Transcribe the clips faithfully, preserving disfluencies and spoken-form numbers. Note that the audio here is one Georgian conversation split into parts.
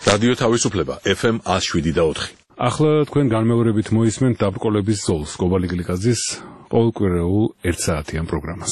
რადიო თავისუფლება ეფ ემ one oh seven point four. ახლა თქვენ განმეორებით მოისმენთ დაბრკოლების ზოლს გობალი გლიკაძის ყოველკვირეულ ერთ საათიან პროგრამას.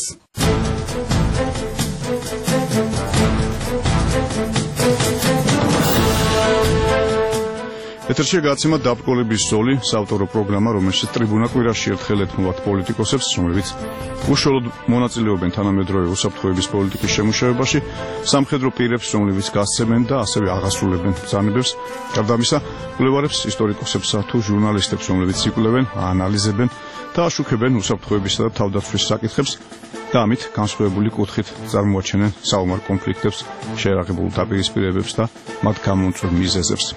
ეთერში გაცემა დაბრკოლების ზოლი, საავტორო პროგრამა, რომელშიც ტრიბუნა კვირაში ერთხელ ეთმობათ პოლიტიკოსებს, რომლებიც უშუალოდ მონაწილეობენ თანამედროვე უსაფრთხოების პოლიტიკის შემუშავებაში, სამხედრო პირებს, რომლებიც გასცემენ და ასევე აღასრულებენ ბრძანებებს. გარდა ამისა, კვლევარებს, ისტორიკოსებსა თუ ჟურნალისტებს, რომლებიც იკვლევენ, აანალიზებენ და აშუქებენ უსაფრთხოებისა და თავდაცვის საკითხებს და ამით განსხვავებული კუთხით წარმოაჩენენ საომარ კონფლიქტებს, შეერაღებულ დაპირისპირებებს და მათ გამომწვევ მიზეზებს.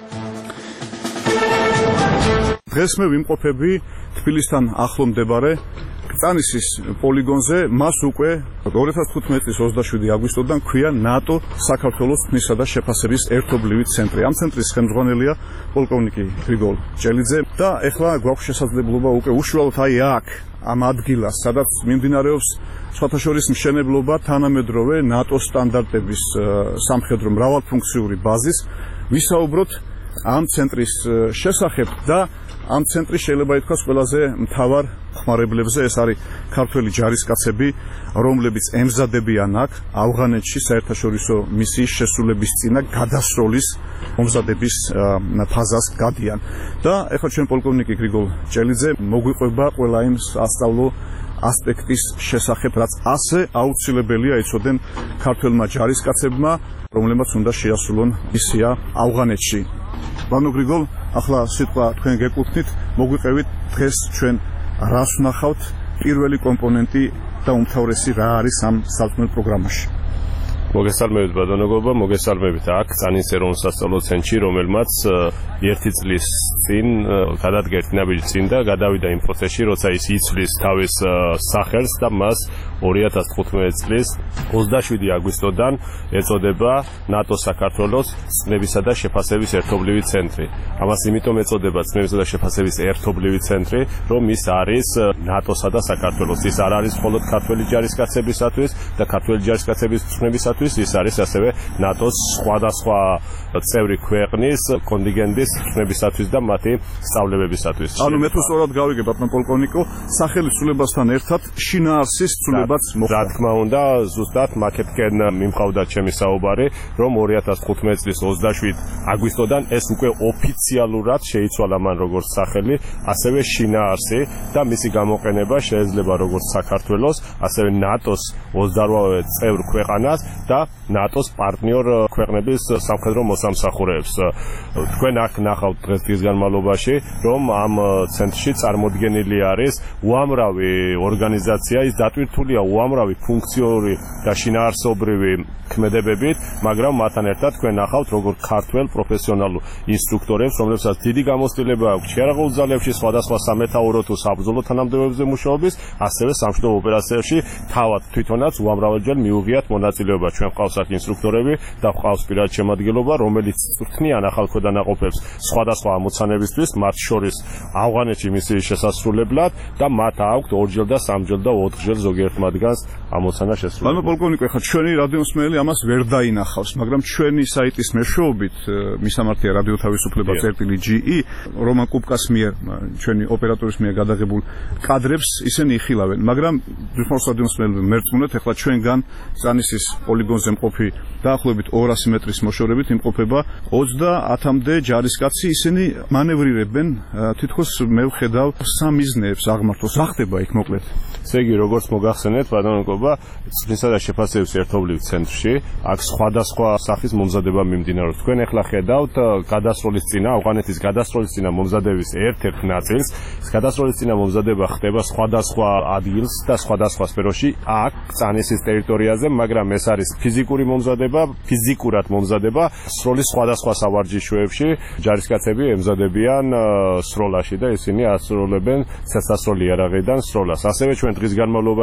დღეს მე ვიმყოფები თბილისთან ახლო მდებარე კრწანისის პოლიგონზე, მას უკვე two thousand fifteen წლის twenty-seven აგვისტოდან ქვია ნატო საქართველოს თმისა და შეფასების ერთობლივი ცენტრი. ამ ცენტრის ხელმძღვანელია პოლკოვნიკი გრიგოლ ჭელიძე და ეხლა გვაქვს შესაძლებლობა უკვე უშუალოდ აი აქ ამ ადგილას, სადაც მიმდინარეობს სხვათა შორის მშენებლობა თანამედროვე ნატო სტანდარტების სამხედრო მრავალფუნქციური ბაზის, ვისაუბროთ ამ ცენტრის შესახებ და ამ ცენტრის შეიძლება ითქვას ყველაზე მთავარ ხმარებლებზე. ეს არის ქართველი ჯარისკაცები, რომლებიც ემზადებიან აქ ავღანეთში საერთაშორისო მისიის შესრულების წინა გადასროლის მომზადების ფაზას გადიან. და ეხლა ჩვენ პოლკოვნიკი გრიგოლ ჭელიძე მოგვიყვება ყველა იმ სასწავლო ასპექტის შესახებ, რაც ასე აუცილებელია იცოდენ ქართველმა ჯარისკაცებმა, რომლებმაც უნდა შეასრულონ მისია ავღანეთში. ბანო გრიგოლ, ახლა სიტყვა თქვენ გეკუთვნით, მოგვიყევით დღეს ჩვენ რას ვნახავთ, პირველი კომპონენტი და უმთავრესი რა არის ამ საქმრელ პროგრამაში. მოგესალმებით ბატონოგობა, მოგესალმებით აქ კრწანის ეროვნულ სასწავლო ცენტრში, რომელმაც ერთი წლის წინ გადადგეთ ნაბიჯი წინ და გადავიდა იმ პროცესში, როცა ის იცვლის თავის სახელს და მას two thousand fifteen წლის twenty-seven აგვისტოდან ეწოდება ნატო საქართველოს წნებისა და შეფასების ერთობლივი ცენტრი. ამას იმიტომ ეწოდება წნებისა და შეფასების ერთობლივი ცენტრი, რომ ის არის ნატოსა და საქართველოს. ის არ არის მხოლოდ ქართველი ჯარისკაცებისათვის და ქართველი ჯარისკაცების წნებისათვის, ის არის ასევე ნატოს სხვადასხვა წევრი ქვეყნის კონტინგენტის წნებისათვის და მათი სწავლებებისათვის. ანუ მე თუ სწორად გავიგე ბატონო პოლკოვნიკო, სახელმწიფოებასთან ერთად შინაარსის ცვლილებაც მოხდა. რა თქმა უნდა, ზუსტად მაკეთკენ მიმყავდა ჩემი საუბარი, რომ two thousand fifteen წლის twenty-seven აგვისტოდან ეს უკვე ოფიციალურად შეიცვალა მან როგორც სახელი, ასევე შინაარსი და მისი გამოყენება შეიძლება როგორც საქართველოს, ასევე ნატოს twenty-eight წევრ ქვეყანას და ნატოს პარტნიორ ქვეყნების სამხედრო მოსამსახურეებს. თქვენ აქ ნახავთ დღეს დღის განმავლობაში, რომ ამ ცენტრში წარმოდგენილი არის უამრავი ორგანიზაცია, ის დატვირთულია უამრავი ფუნქციური და შინაარსობრივი ქმედებებით, მაგრამ მათთან ერთად თქვენ ნახავთ როგორ ქართველ პროფესიონალურ ინსტრუქტორებს, რომლებსაც დიდი გამოცდილება აქვს შეიარაღებულ ძალებში, სხვადასხვა სამეთაურო თუ საბრძოლო თანამდებობებზე მუშაობის, ასევე სამშვიდობო ოპერაციებში თავად თვითონაც უამრავჯერ მიუღიათ მონაწილეობა. ჩვენ ყავს აქ ინსტრუქტორები და ყავს პირად შემადგენლობა, რომელიც წვრთნიან ახალქო დანაყოფებს სხვადასხვა ამოცანებისთვის, მათ შორის ავღანეთში მისიის შესასრულებლად და მათ აქვთ ორჯერ და სამჯერ და ოთხჯერ ზოგიერთ მათგანს ამოცანა შესრულებული. ბანო პოლკოვნიკო, ახლა ჩვენი რადიოსმენელი ამას ვერ დაინახავს, მაგრამ ჩვენი საიტის მეშვეობით მისამართია რადიო თავისუფლება .ge რომან კუბკას მიერ, ჩვენი ოპერატორის მიერ გადაღებულ კადრებს ისინი იხილავენ, მაგრამ ძვირფას რადიოსმენელები მერწმუნეთ, ახლა ჩვენგან კრწანისის პოლიგონზე მყოფი დაახლოებით two hundred მეტრის მოშორებით იმყოფება ოცდაათამდე ჯარისკაცი, ისინი მანევრირებენ, თითქოს მე ვხედავ სამიზნეებს აღმართოს. რა ხდება იქ მოკლედ? ესე იგი, როგორც მოგახსენეთ, ბატონოკობა, წნისა და შეფასების ერთობლივ ცენტრში აქ სხვადასხვა სახის მომზადება მიმდინარეობს. თქვენ ახლა ხედავთ გადასროლის წინა, ავღანეთის გადასროლის წინა მომზადების ერთ-ერთ ნაწილს. ეს გადასროლის წინა მომზადება ხდება სხვადასხვა ადგილს და სხვადასხვა სფეროში აქ კრწანისის ტერიტორიაზე, მაგრამ ეს არის ფიზიკური მომზადება, ფიზიკურად მომზადება სროლის სხვადასხვა სავარჯიშოებში. ჯარისკაცები ემზადებიან სროლაში და ისინი ასრულებენ ცეცხლსასროლი იარაღიდან სროლას. ასევე ჩვენ დღის განმავლობაში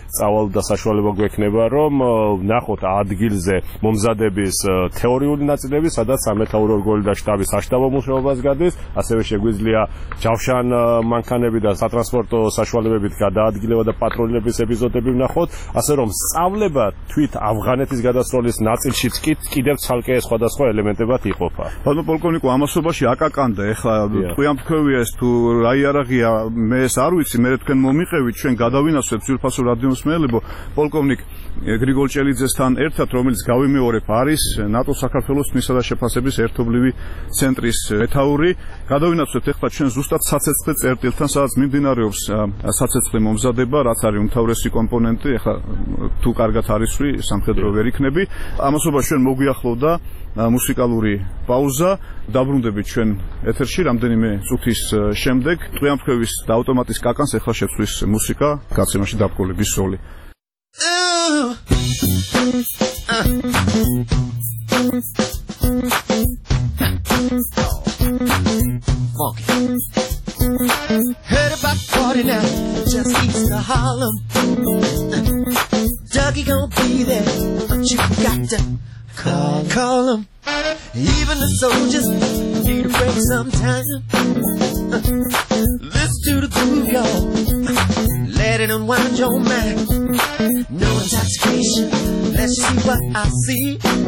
წავალ და საშუალება გვექნება რომ ნახოთ ადგილზე მომზადების თეორიული ნაწილები, სადაც სამეთაურო ორგანოები და შტაბის საშტაბო მუშაობას გადის, ასევე შეგვიძლია ჯავშან მანქანები და სატრანსპორტო საშუალებებით გადაადგილება და პატრულების ეპიზოდები ვნახოთ, ასე რომ სწავლება თვით ავღანეთის გადასროლის ნაწილშიც კიდევ ცალკე სხვადასხვა ელემენტებად იყოფა. ბატონო პოლკოვნიკო, ამასობაში აკაკანდა, ეხლა ტყვიამფრქვევია ეს თუ რა იარაღია, მე ეს არ ვიცი, მე თქვენ მომიყევით, ჩვენ გადავინასვეთ ძვირფასო რადიომსმენელებო, პოლკოვნიკ გრიგოლ ჭელიძესთან ერთად, რომელიც გავიმეორებ, არის ნატო საქართველოს თმისა და შეფასების ერთობლივი ცენტრის მეთაური. გადავინაცვლეთ ეხლა ჩვენ ზუსტად საცეცხლე წერტილთან, სადაც მიმდინარეობს საცეცხლე მომზადება, რაც არის უმთავრესი კომპონენტი. ეხლა თუ კარგად არისვრი, სამხედრო ვერ იქნები. ამასობაში ჩვენ მოგვიახლოვდა მუსიკალური პაუზა. დაბრუნდებით ჩვენ ეთერში რამდენიმე წუთის შემდეგ. ტყვიამფრქვევის და ავტომატის კაკანს ეხლა შეცვლის მუსიკა, გაცემაში დაბრკოლების სოლი. Heard about party now, just east of Harlem. Dougie gon' be there, but you got to call, call him. Even the soldiers need a break sometime. Listen to the groove, y'all. Let it unwind your mind. No intoxication, let's see what I see.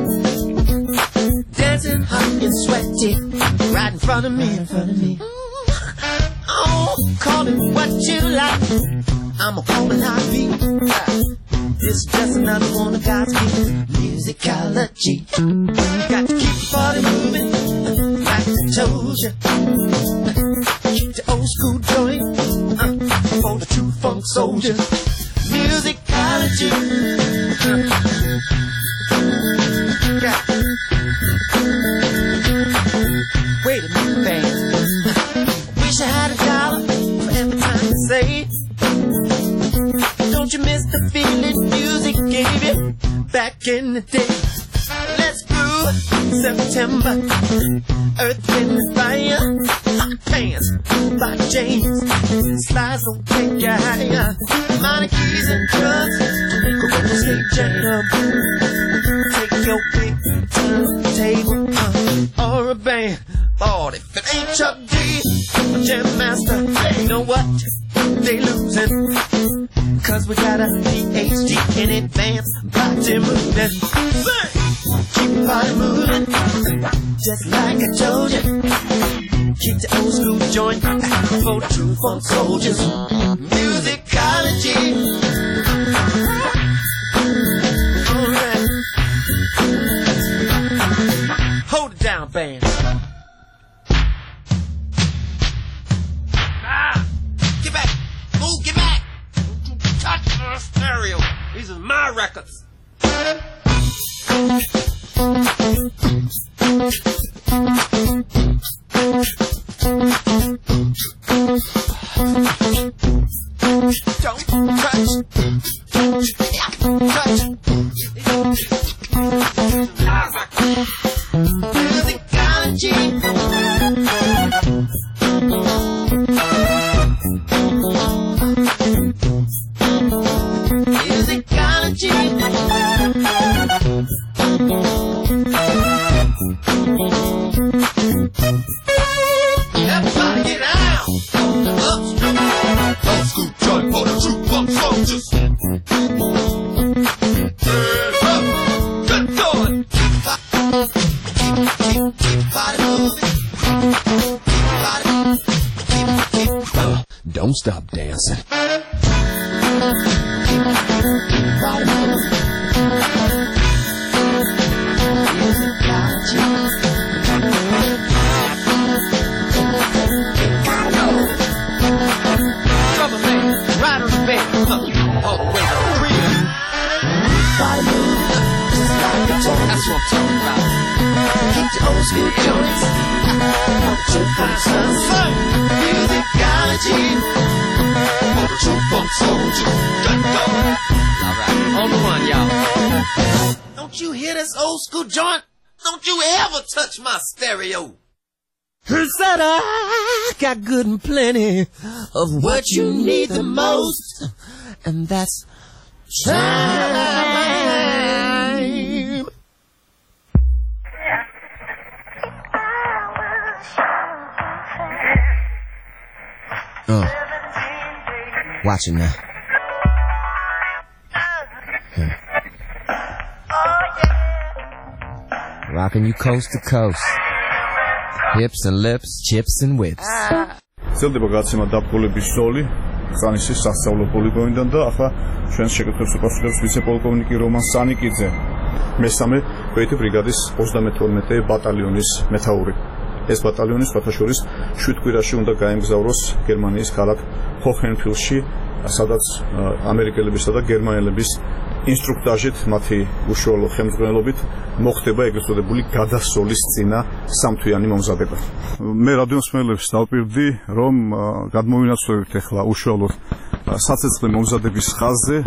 Dancing hot and sweaty, right in front of me, in front of me. Oh, call it what you like. I'm a woman I be. This is just another one of God's gifts. Musicology. Got to keep the party moving, like I told you. Keep the old school joint uh, for the true funk soldiers. Musicology. Got Wait a minute, babe. Wish I had a dollar for every time you say it. Don't you miss the feeling music gave you back in the day? Let's groove September, Earth, Wind and Fire. Pants by James, slides will take you higher. Minor keys and drums to make a roller skate jam. Take your pick, turntable uh, or a band. Lord, if it ain't Chuck D, a jam master, you know what? They losing. Cause we got a P H D in advance, body moving. Keep the body moving, just like I told you. Keep the old school joint for the true funk soldiers. Musicology. Alright. Hold it down, band. Stereo. These are my records. Don't touch. Don't touch. Musicology. Everybody get out! Up, old school joint for the true funk soldiers. Turn up, good going. Keep, keep, keep body moving. Keep body, keep, keep, uh, don't stop dancing. Keep, keep body moving. That's what I'm talking about. Keep the old school joints. True funk soldiers. Musicology. For the true funk soldiers. Alright, on the one, y'all. Don't you hear this old school joint? Don't you ever touch my stereo. He said I got good and plenty of what you need the most. And that's time. Uh, watch it now. Hmm. Rocking you coast to coast. Hips and lips, chips and whips. Წელდება გაცემა დაბრძოლების ზოლი ხანისის სასწავლო პოლიგონიდან და ახლა ჩვენს შეკითხვებს უპასუხებს ვიცე-პოლკოვნიკი რომან სანიკიძე, მესამე ქვეითი ბრიგადის ოცდამეთორმეტე ბატალიონის მეთაური. ეს ბატალიონი სხვათა შორის შვიდ კვირაში უნდა გაემგზავროს გერმანიის ქალაქ ჰოჰენფილდში, სადაც ამერიკელებისა და გერმანელების ინსტრუქტაჟით მათი უშუალო ხელმძღვანელობით მოხდება ეგრეთ წოდებული გადასოლის წინა სამთვიანი მომზადება. მე რადიოსმენელებს დავპირდი, რომ გადმოვინაცვლებთ ახლა უშუალოდ საცეცხლე მომზადების ხაზზე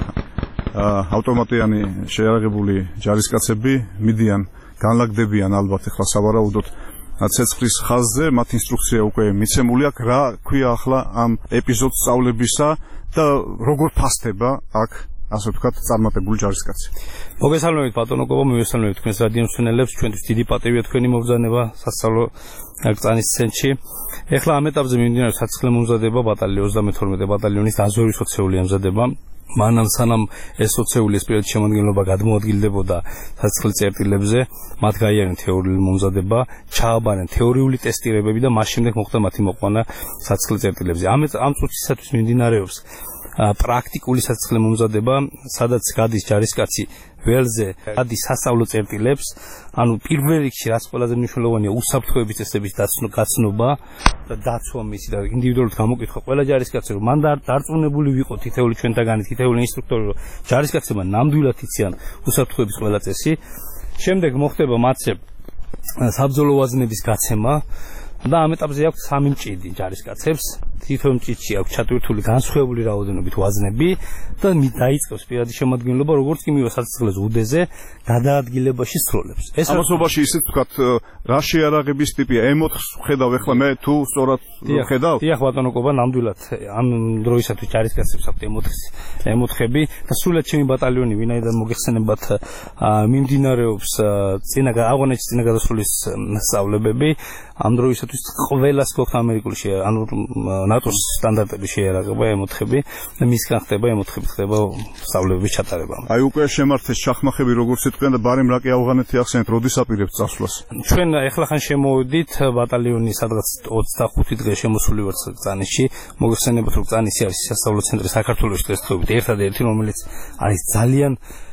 ავტომატიანი შეიარაღებული ჯარისკაცები მიდიან, განლაგდებიან ალბათ ახლა სავარაუდოდ ცეცხლის ხაზზე, მათ ინსტრუქცია უკვე მიცემული აქვს, რა ქვია ახლა ამ ეპიზოდს სწავლებისა და როგორ ფასდება აქ ასე ვთქვათ, წარმატებული ჯარისკაცი. მოგესალმებით ბატონო კობა, მოგესალმებით თქვენს რადიომსმენელებს, ჩვენთვის დიდი პატივია თქვენი მობრძანება სასწავლო წანის ცენტრში. ეხლა ამ ეტაპზე მიმდინარეობს საცეცხლე მომზადება ბატალიონის ოცდამეთორმეტე ბატალიონის დაზვერვის სოციალური ამზადება. მანამ სანამ ეს სოციალური ეს პირადი შემადგენლობა გადმოადგილდებოდა საცეცხლე წერტილებზე, მათ გაიარენ თეორიული მომზადება, ჩააბარენ თეორიული ტესტირებები და მას შემდეგ მოხდა მათი მოყვანა საცეცხლე წერტილებზე. ამ ამ წუთისათვის მიმდინარეობს პრაქტიკული საცეცხლე მომზადება, სადაც გადის ჯარისკაცი ველზე, გადის სასწავლო წერტილებს, ანუ პირველ რიგში რაც ყველაზე მნიშვნელოვანია, უსაფრთხოების წესების გაცნობა და დაცვა მისი და ინდივიდუალურად გამოკითხვა ყველა ჯარისკაცი, რომ მან დარწმუნებული ვიყო თითოეული ჩვენთაგანი, თითოეული ინსტრუქტორი, რომ ჯარისკაცებმა ნამდვილად იციან უსაფრთხოების ყველა წესი. შემდეგ მოხდება მათზე საბრძოლო ვაზნების გაცემა და ამ ეტაპზე აქვს სამი მჭიდი ჯარისკაცებს. თითოეულ მჭიდში აქვს ჩატვირთული განსხვავებული რაოდენობით ვაზნები და დაიწყებს პირადი შემადგენლობა, როგორც კი მივა საცეცხლეს უდეზე, გადაადგილებაში სროლებს. ეს ამასობაში ისე ვთქვათ, რა შეიარაღების ტიპია? ემ ოთხს ხედავ ახლა მე თუ სწორად ხედავ? დიახ ბატონო კობა, ნამდვილად ამ დროისათვის ჯარისკაცებს აქვს ემ ოთხი ემ ოთხები და სრულად ჩემი ბატალიონი, ვინაიდან მოგეხსენებათ, მიმდინარეობს წინა ავღანეთის წინა გადასვლის სწავლებები. ამ დროისათვის ყველას გვაქვს ამერიკული ანუ ნატოს სტანდარტების შეიარაღება ემ ოთხები და მისგან ხდება ემ ოთხები ხდება სწავლებების ჩატარება. აი უკვე შემართეს ჩახმახები როგორც იტყვიან და ბარემ რა კი ავღანეთი ახსენეთ, როდის აპირებთ წასვლას? ჩვენ ეხლახან შემოვედით ბატალიონი სადღაც ოცდახუთი დღე შემოსული ვართ წანისში. მოგეხსენებათ, რომ წანისი არის სასწავლო ცენტრი საქართველოს დღესდღეობით ერთადერთი, რომელიც არის ძალიან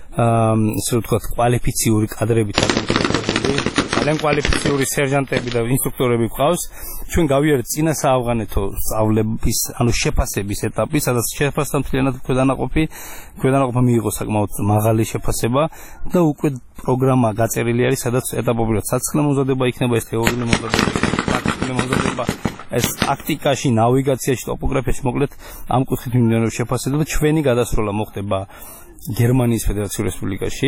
ისე ვთქვათ კვალიფიციური კადრებით აღჭურვილი. ძალიან კვალიფიციური სერჟანტები და ინსტრუქტორები გვყავს. ჩვენ გავიარეთ წინა საავღანეთო სწავლების, ანუ შეფასების ეტაპი, სადაც შეფასდა მთლიანად ქვედანაყოფი, ქვედანაყოფა მიიღო საკმაოდ მაღალი შეფასება და უკვე პროგრამა გაწერილი არის, სადაც ეტაპობრივად საცეცხლე მომზადება იქნება, ეს თეორიული მომზადება, პრაქტიკული მომზადება, ეს ტაქტიკაში, ნავიგაციაში, ტოპოგრაფიაში, მოკლედ ამ კუთხით მიმდინარეობს შეფასება და ჩვენი გადასროლა მოხდება გერმანიის ფედერაციულ რესპუბლიკაში.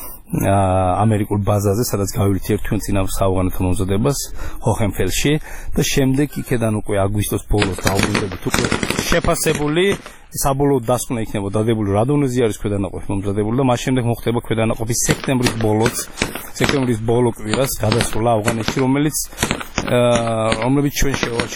ამერიკულ ბაზაზე, სადაც გავივით ჩვენ წინა საავღანეთო მომზადებას ჰოჰენფელდში და შემდეგ იქედან უკვე აგვისტოს ბოლოს დავბრუნდებით უკვე შეფასებული საბოლოო დასკვნა იქნება დადებული რა დონეზე არის ქვედანაყოფი მომზადებული და მას შემდეგ მოხდება ქვედანაყოფი სექტემბრის ბოლოს სექტემბრის ბოლო კვირას გადასვლა ავღანეთში, რომელიც რომლებიც ჩვენ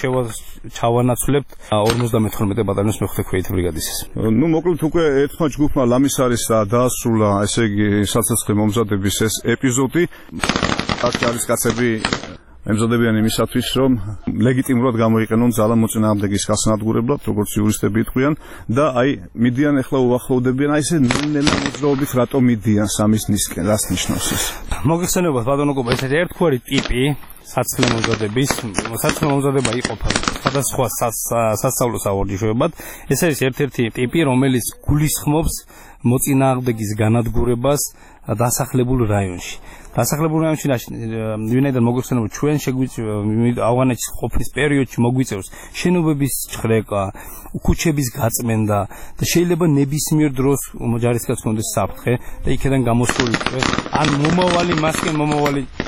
ჩავანაცვლებთ ორმოცდამეთორმეტე ბატალიონის მეხუთე ქვეითი ბრიგადის. ნუ მოკლედ უკვე ერთმა ჯგუფმა ლამის არის დაასრულა, ესე იგი საცეცხლე მომზადების ეს ეპიზოდი. აქ ჯარისკაცები ემზადებიან იმისათვის, რომ ლეგიტიმურად გამოიყენონ ძალა მოწინააღმდეგის გასანადგურებლად, როგორც იურისტები იტყვიან და აი მიდიან ახლა უახლოვდებიან, აი ესე ნელ-ნელა მოძრაობით რატომ მიდიან სამის ნისკენ, რას ნიშნავს ეს? მოგეხსენებათ ბატონო კობა, ესეთი ერთგვარი ტიპი საცეცხლე მომზადების, საცეცხლე მომზადება იყოფა სხვადასხვა სასწავლო სავარჯიშოებად. ეს არის ერთ-ერთი ტიპი, რომელიც გულისხმობს მოწინააღმდეგის განადგურებას დასახლებულ რაიონში. დასახლებულ რაიონში ვინაიდან მოგეხსენებათ, ჩვენ შეგვიძლია ავღანეთის ყოფნის პერიოდში მოგვიწევს შენობების ჭხრეკა, ქუჩების გაწმენდა და შეიძლება ნებისმიერ დროს ჯარისკაცს კონდეს საფრთხე და იქიდან გამოსული ან მომავალი მასკენ მომავალი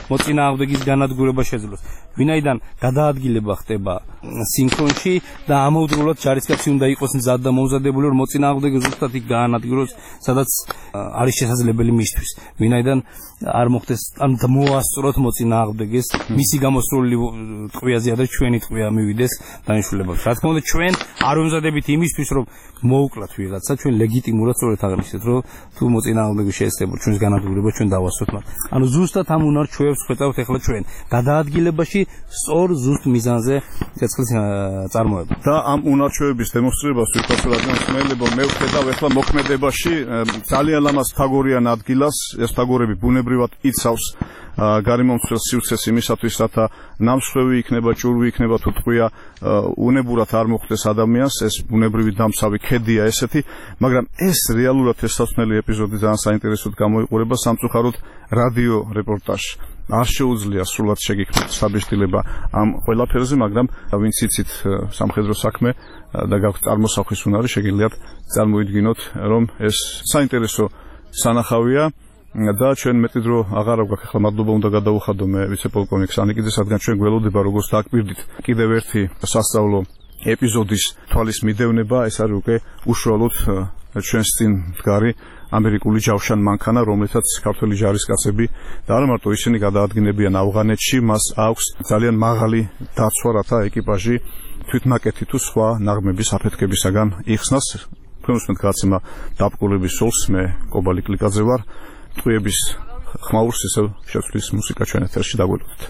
მოწინააღმდეგის განადგურება შეძლოს. ვინაიდან გადაადგილება ხდება სინქრონში და ამავდროულად ჯარისკაცი უნდა იყოს მზად და მომზადებული, რომ მოწინააღმდეგე ზუსტად იქ გაანადგუროს, სადაც არის შესაძლებელი მისთვის. ვინაიდან არ მოხდეს, ან მოასწროთ მოწინააღმდეგეს, მისი გამოსრული ტყვიაზე და ჩვენი ტყვია მივიდეს დანიშნულებებს. რა თქმა უნდა, ჩვენ არ ვემზადებით იმისთვის, რომ მოუკლათ ვიღაცა, ჩვენ ლეგიტიმურად სწორედ აღნიშნეთ, რომ თუ მოწინააღმდეგე შეეცდება ჩვენს განადგურება, ჩვენ დავასწროთ მათ. ანუ ზუსტად ამ უნარ ჩვევს ხვეწავთ ახლა ჩვენ. გადაადგილებაში სწორ ზუსტ მიზანზე ცეცხლის წარმოება. და ამ უნარჩვევების დემონსტრირებას ვიფასე რადგან ხმელებო მე ვხედავ ახლა მოქმედებაში ძალიან ლამაზ თაგორიან ადგილას, ეს თაგორები ბუნებრივად იცავს გარემომცველ სივრცეს იმისათვის, რათა ნამსხვრევი იქნება, ჭურვი იქნება, თუ ტყვია უნებურად არ მოხვდეს ადამიანს, ეს ბუნებრივი დამცავი ქედია ესეთი, მაგრამ ეს რეალურად შესაძლებელი ეპიზოდი ძალიან საინტერესოდ გამოიყურება სამწუხაროდ რადიო რეპორტაჟში. არ შეუძლია სრულად შეგიქმნათ სტაბილიზება ამ ყველაფერზე, მაგრამ ვინც იცით სამხედრო საქმე და გაქვთ წარმოსახვის უნარი, შეგიძლიათ წარმოიდგინოთ, რომ ეს საინტერესო სანახავია და ჩვენ მეტი დრო აღარ აქვს. ახლა მადლობა უნდა გადაუხადო მე ვიცე-პოლკოვნიკ სანიკიძეს, რადგან ჩვენ გველოდება როგორც დააკვირდით კიდევ ერთი სასწავლო ეპიზოდის თვალის მიდევნება, ეს არის უკვე უშუალოდ ჩვენს წინ მდგარი ამერიკული ჯავშან მანქანა, რომლითაც ქართველი ჯარისკაცები და არა მარტო ისინი გადაადგინებიან ავღანეთში, მას აქვს ძალიან მაღალი დაცვა, რათა ეკიპაჟი თვითნაკეთი თუ სხვა ნაღმების აფეთქებისაგან იხსნას. თქვენ უსმენთ გაცემა დაბკოლების სოლს, მე კობალი კლიკაძე ვარ. ტყვიების ხმაურს ისევ შეცვლის მუსიკა ჩვენ ეთერში დაგველოდეთ.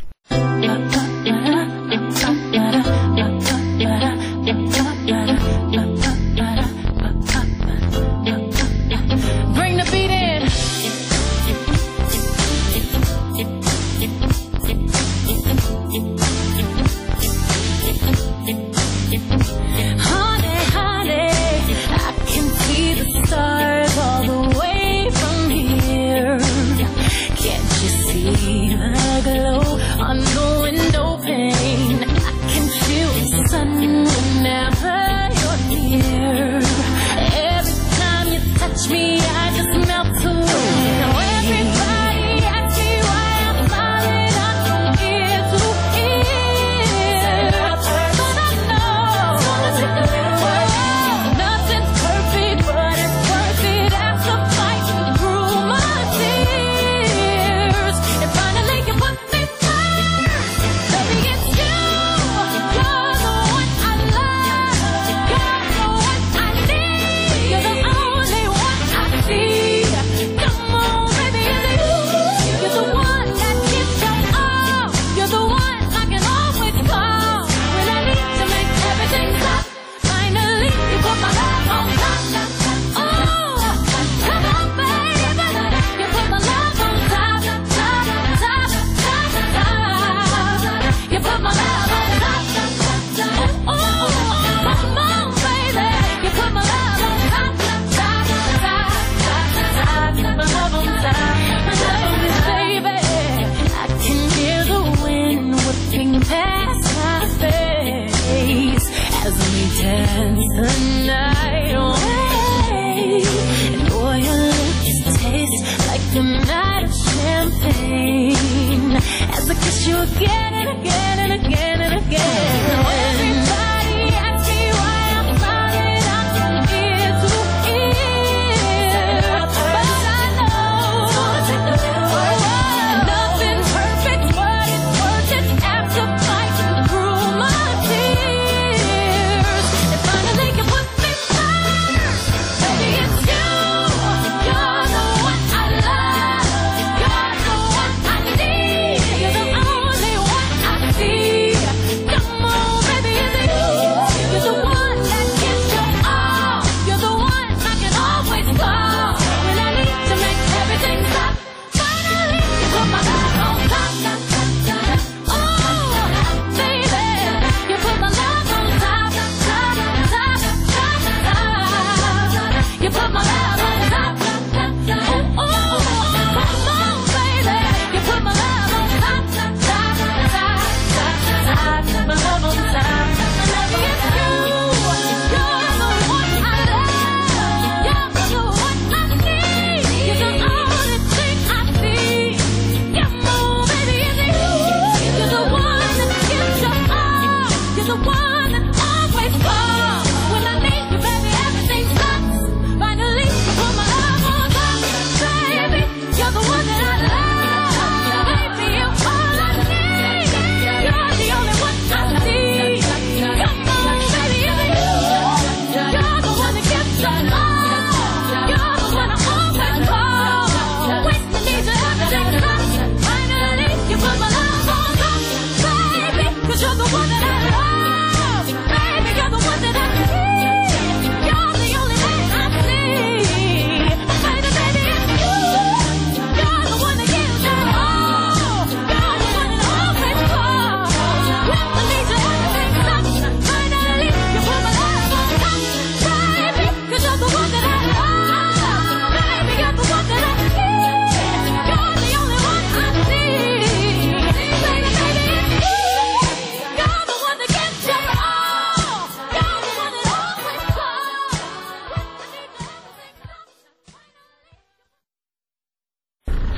You're the only one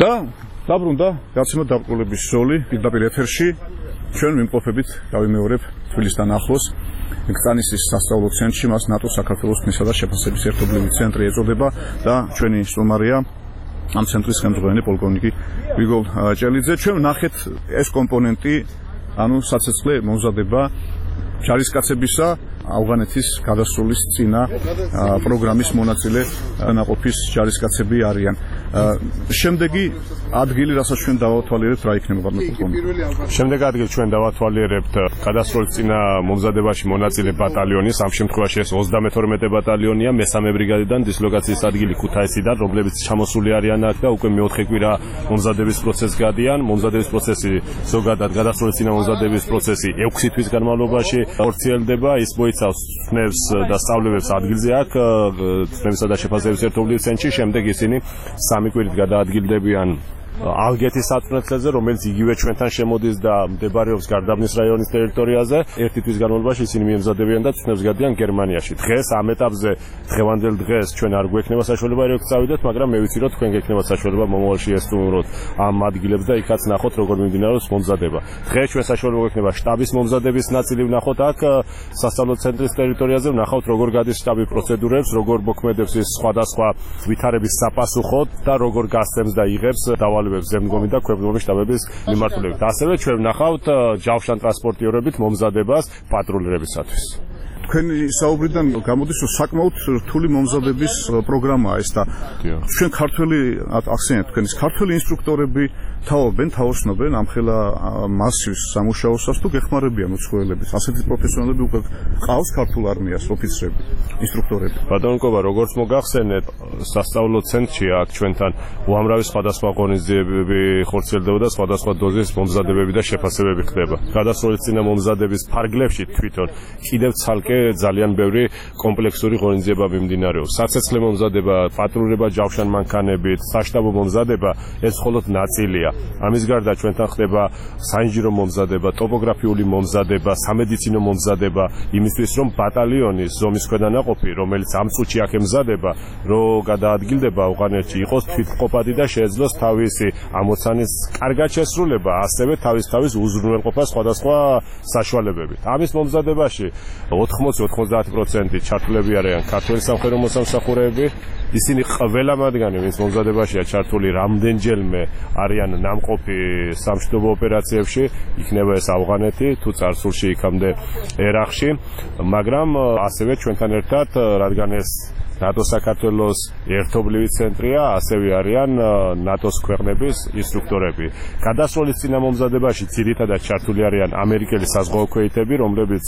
და დაბრუნდა გაცემა დაბრკოლების ზოლი პირდაპირ ეთერში ჩვენ ვიმყოფებით გავიმეორებ თბილისთან ახლოს კრტანისის სასწავლო ცენტრში მას ნატო საქართველოს თმისა და შეფასების ერთობლივი ცენტრი ეწოდება და ჩვენი სტუმარია ამ ცენტრის ხელმძღვანელი პოლკოვნიკი გრიგოლ ჭელიძე ჩვენ ვნახეთ ეს კომპონენტი ანუ საცეცხლე მომზადება ჯარისკაცებისა ავღანეთის გადასროლის წინა პროგრამის მონაწილე ნაყოფის ჯარისკაცები არიან. შემდეგი ადგილი, რასაც ჩვენ დავათვალიერებთ, რა იქნება პოლკოვნიკი? შემდეგ ადგილი ჩვენ დავათვალიერებთ გადასროლის წინა მომზადებაში მონაწილე ბატალიონის, ამ შემთხვევაში ეს ოცდამეთორმეტე ბატალიონია, მესამე ბრიგადიდან დისლოკაციის ადგილი ქუთაისიდან, რომლებიც ჩამოსული არიან აქ და უკვე მეოთხე კვირა მომზადების პროცესს გადიან. მომზადების პროცესი ზოგადად გადასროლის წინა მომზადების პროცესი ექვსი თვის განმავლობაში ხორციელდება. ის მოიცავს თნებს და სწავლებებს ადგილზე აქ თნებისა და შეფასების ერთობლივ ცენტრში. შემდეგ ისინი სამი კვირით გადაადგილდებიან ალგეთის საწნეთლებზე, რომელიც იგივე ჩვენთან შემოდის და მდებარეობს გარდაბნის რაიონის ტერიტორიაზე. ერთი თვის განმავლობაში ისინი მიემზადებიან და თნებს გადიან გერმანიაში. დღეს ამ ეტაპზე, დღევანდელ დღეს ჩვენ არ გვექნება საშუალება ერექ წავიდეთ, მაგრამ მე ვიცი, რომ თქვენ გექნება საშუალება მომავალში ესტუმროთ ამ ადგილებს და იქაც ნახოთ, როგორ მიმდინარეობს მომზადება. დღეს ჩვენ საშუალება გვექნება შტაბის მომზადების ნაწილი ვნახოთ აქ სასწავლო ცენტრის ტერიტორიაზე, ვნახავთ როგორ გადის შტაბი პროცედურებს, როგორ მოქმედებს ის სხვადასხვა ვითარების საფასუხოდ და როგორ გასცემს და იღებს დავალ ზემდგომი და ქვევრდომი შტაბების მიმართულებით. ასევე ჩვენ ვნახავთ ჯავშან ტრანსპორტიორებით მომზადებას პატრულირებისათვის. თქვენი საუბრიდან გამოდის, რომ საკმაოდ რთული მომზადების პროგრამაა ეს და ჩვენ ქართველი ახსენეთ, თქვენის ქართველი ინსტრუქტორები თავობენ, თაოსნობენ ამხელა მასის სამუშაოსას თუ გეხმარებიან უცხოელების. ასეთი პროფესიონალები უკვე ყავს ქართულ არმიას, ოფიცრები, ინსტრუქტორები. ბატონო კობა, როგორც მოგახსენეთ, სასწავლო ცენტრში აქ ჩვენთან უამრავი სხვადასხვა ღონისძიებები ხორციელდება და სხვადასხვა დოზის მომზადებები და შეფასებები ხდება. გადასროლის წინა მომზადების ფარგლებში თვითონ კიდევ ცალკე ძალიან ბევრი კომპლექსური ღონისძიება მიმდინარეობს. საცეცხლე მომზადება, პატრულირება ჯავშან მანქანებით, საშტაბო მომზადება ეს მხოლოდ ნაწილია. ამის გარდა ჩვენთან ხდება საინჟინრო მომზადება, ტოპოგრაფიული მომზადება, სამედიცინო მომზადება, იმისთვის რომ ბატალიონის ზომის ქვედანაყოფი, რომელიც ამ წუთში აქ ემზადება, რომ გადაადგილდება ავღანეთში, იყოს თვითმყოფადი და შეეძლოს თავისი ამოცანის კარგად შესრულება, ასევე თავის თავის უზრუნველყოფა სხვადასხვა საშუალებებით. ამის მომზადებაში ოთხმოცი ოცდაათი პროცენტი ჩართულები არიან ქართველი სამხედრო მოსამსახურეები. ისინი ყველა მათგანი, ვინც მომზადებაშია ჩართული, რამდენჯერმე არიან ნამყოფი სამშვიდობო ოპერაციებში, იქნება ეს ავღანეთი თუ წარსულში იქამდე ერაყში, მაგრამ ასევე ჩვენთან ერთად, რადგან ეს ნატო საქართველოს ერთობლივი ცენტრია, ასევე არიან ნატოს ქვეყნების ინსტრუქტორები. გადასროლის წინა მომზადებაში ძირითადად ჩართული არიან ამერიკელი საზღვაო ქვეითები, რომლებიც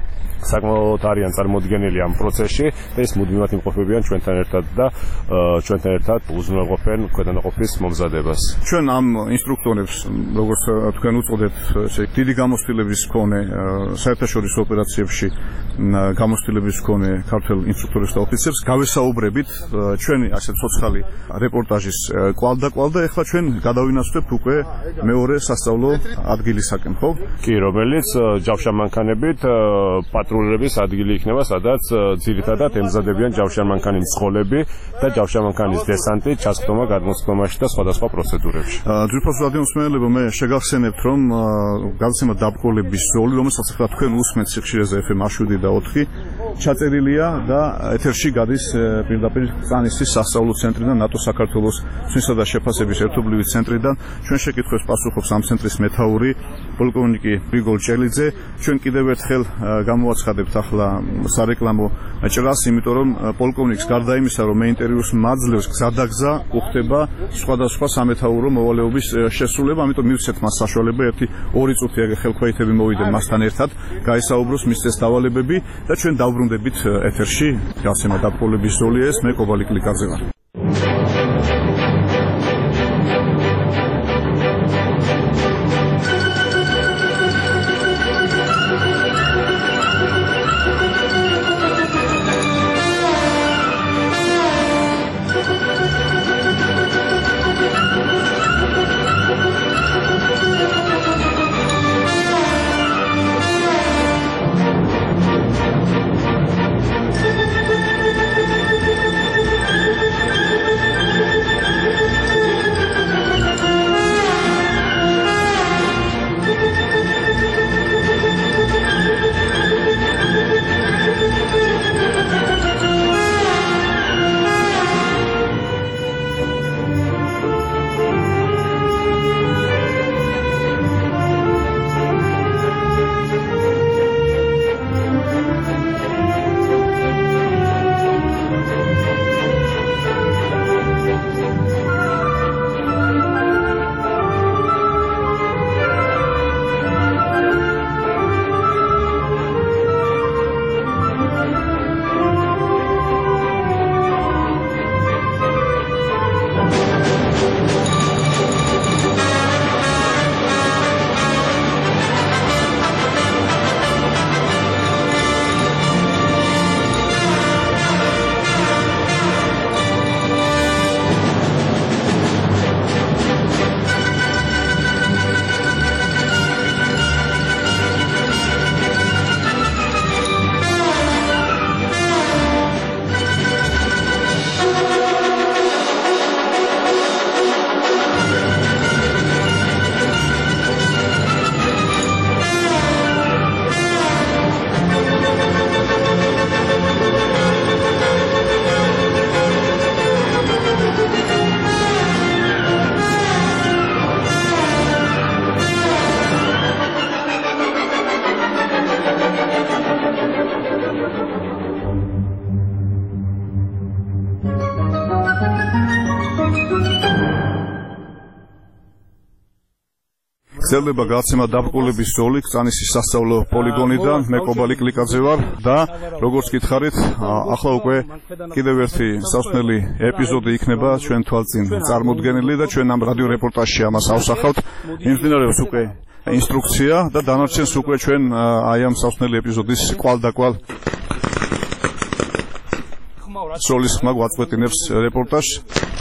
საკმაოდ არიან წარმოდგენილი ამ პროცესში და ეს მუდმივად იმყოფებიან ჩვენთან ერთად და ჩვენთან ერთად უზრუნველყოფენ ქვედანაყოფის მომზადებას. ჩვენ ამ ინსტრუქტორებს, როგორც თქვენ უწოდეთ, ესე დიდი გამოცდილების მქონე საერთაშორისო ოპერაციებში გამოცდილების მქონე ქართველ ინსტრუქტორებს და ოფიცერებს გავესაუბრებით ჩვენი ასეთ ცოცხალი რეპორტაჟის კვალდაკვალ და ეხლა ჩვენ გადავინაცვლებთ უკვე მეორე სასწავლო ადგილისაკენ, ხო? კი, რომელიც ჯავშან მანქანებით პატრულირების ადგილი იქნება, სადაც ძირითადად ემზადებიან ჯავშანმანქანის მძღოლები და ჯავშანმანქანის დესანტი ჩასხდომა გადმოსხდომაში და სხვადასხვა პროცედურებში. ძვირფას რადიომსმენელებო, მე შეგახსენებთ, რომ გადაცემა დაბრკოლების ზოლი, რომელსაც ახლა თქვენ უსმენთ სიხშირეზე ეფ ემ შვიდი და ოთხი, ჩაწერილია და ეთერში გადის პირდაპირ კრტანისის სასწავლო ცენტრიდან, ნატო საქართველოს თვისა და შეფასების ერთობლივი ცენტრიდან. ჩვენ შეკითხვებს პასუხობს ამ ცენტრის მეთაური პოლკოვნიკი გრიგოლ ჭელიძე. ჩვენ კიდევ ერთხელ გამოვაცხადებთ ახლა სარეკლამო ჭრას, იმიტომ რომ პოლკოვნიკს გარდა იმისა, რომ მე ინტერვიუს მაძლევს, გზადაგზა უხდება სხვადასხვა სამეთაურო მოვალეობის შესრულება, ამიტომ მივცეთ მას საშუალება ერთი ორი წუთი ხელქვეითები მოვიდნენ მასთან ერთად, გაესაუბროს მის წეს დავალებები და ჩვენ დავბრუნდებით ეთერში. გასცემა დაბრკოლების ზოლი ეს, მე კობალი კლიკაძე ვარ. გრძელდება გაცემა დაბრკოლების ზოლი კრწანისის სასწავლო პოლიგონიდან. მე კობალი კლიკაძე ვარ და როგორც გითხარით, ახლა უკვე კიდევ ერთი სასწრაფო ეპიზოდი იქნება ჩვენ თვალწინ წარმოდგენილი და ჩვენ ამ რადიო რეპორტაჟში ამას ავსახავთ. მიმდინარეობს უკვე ინსტრუქცია და დანარჩენს უკვე ჩვენ აი ამ სასწრაფო ეპიზოდის კვალდაკვალ ზოლის ხმა გვაწყვეტინებს რეპორტაჟს.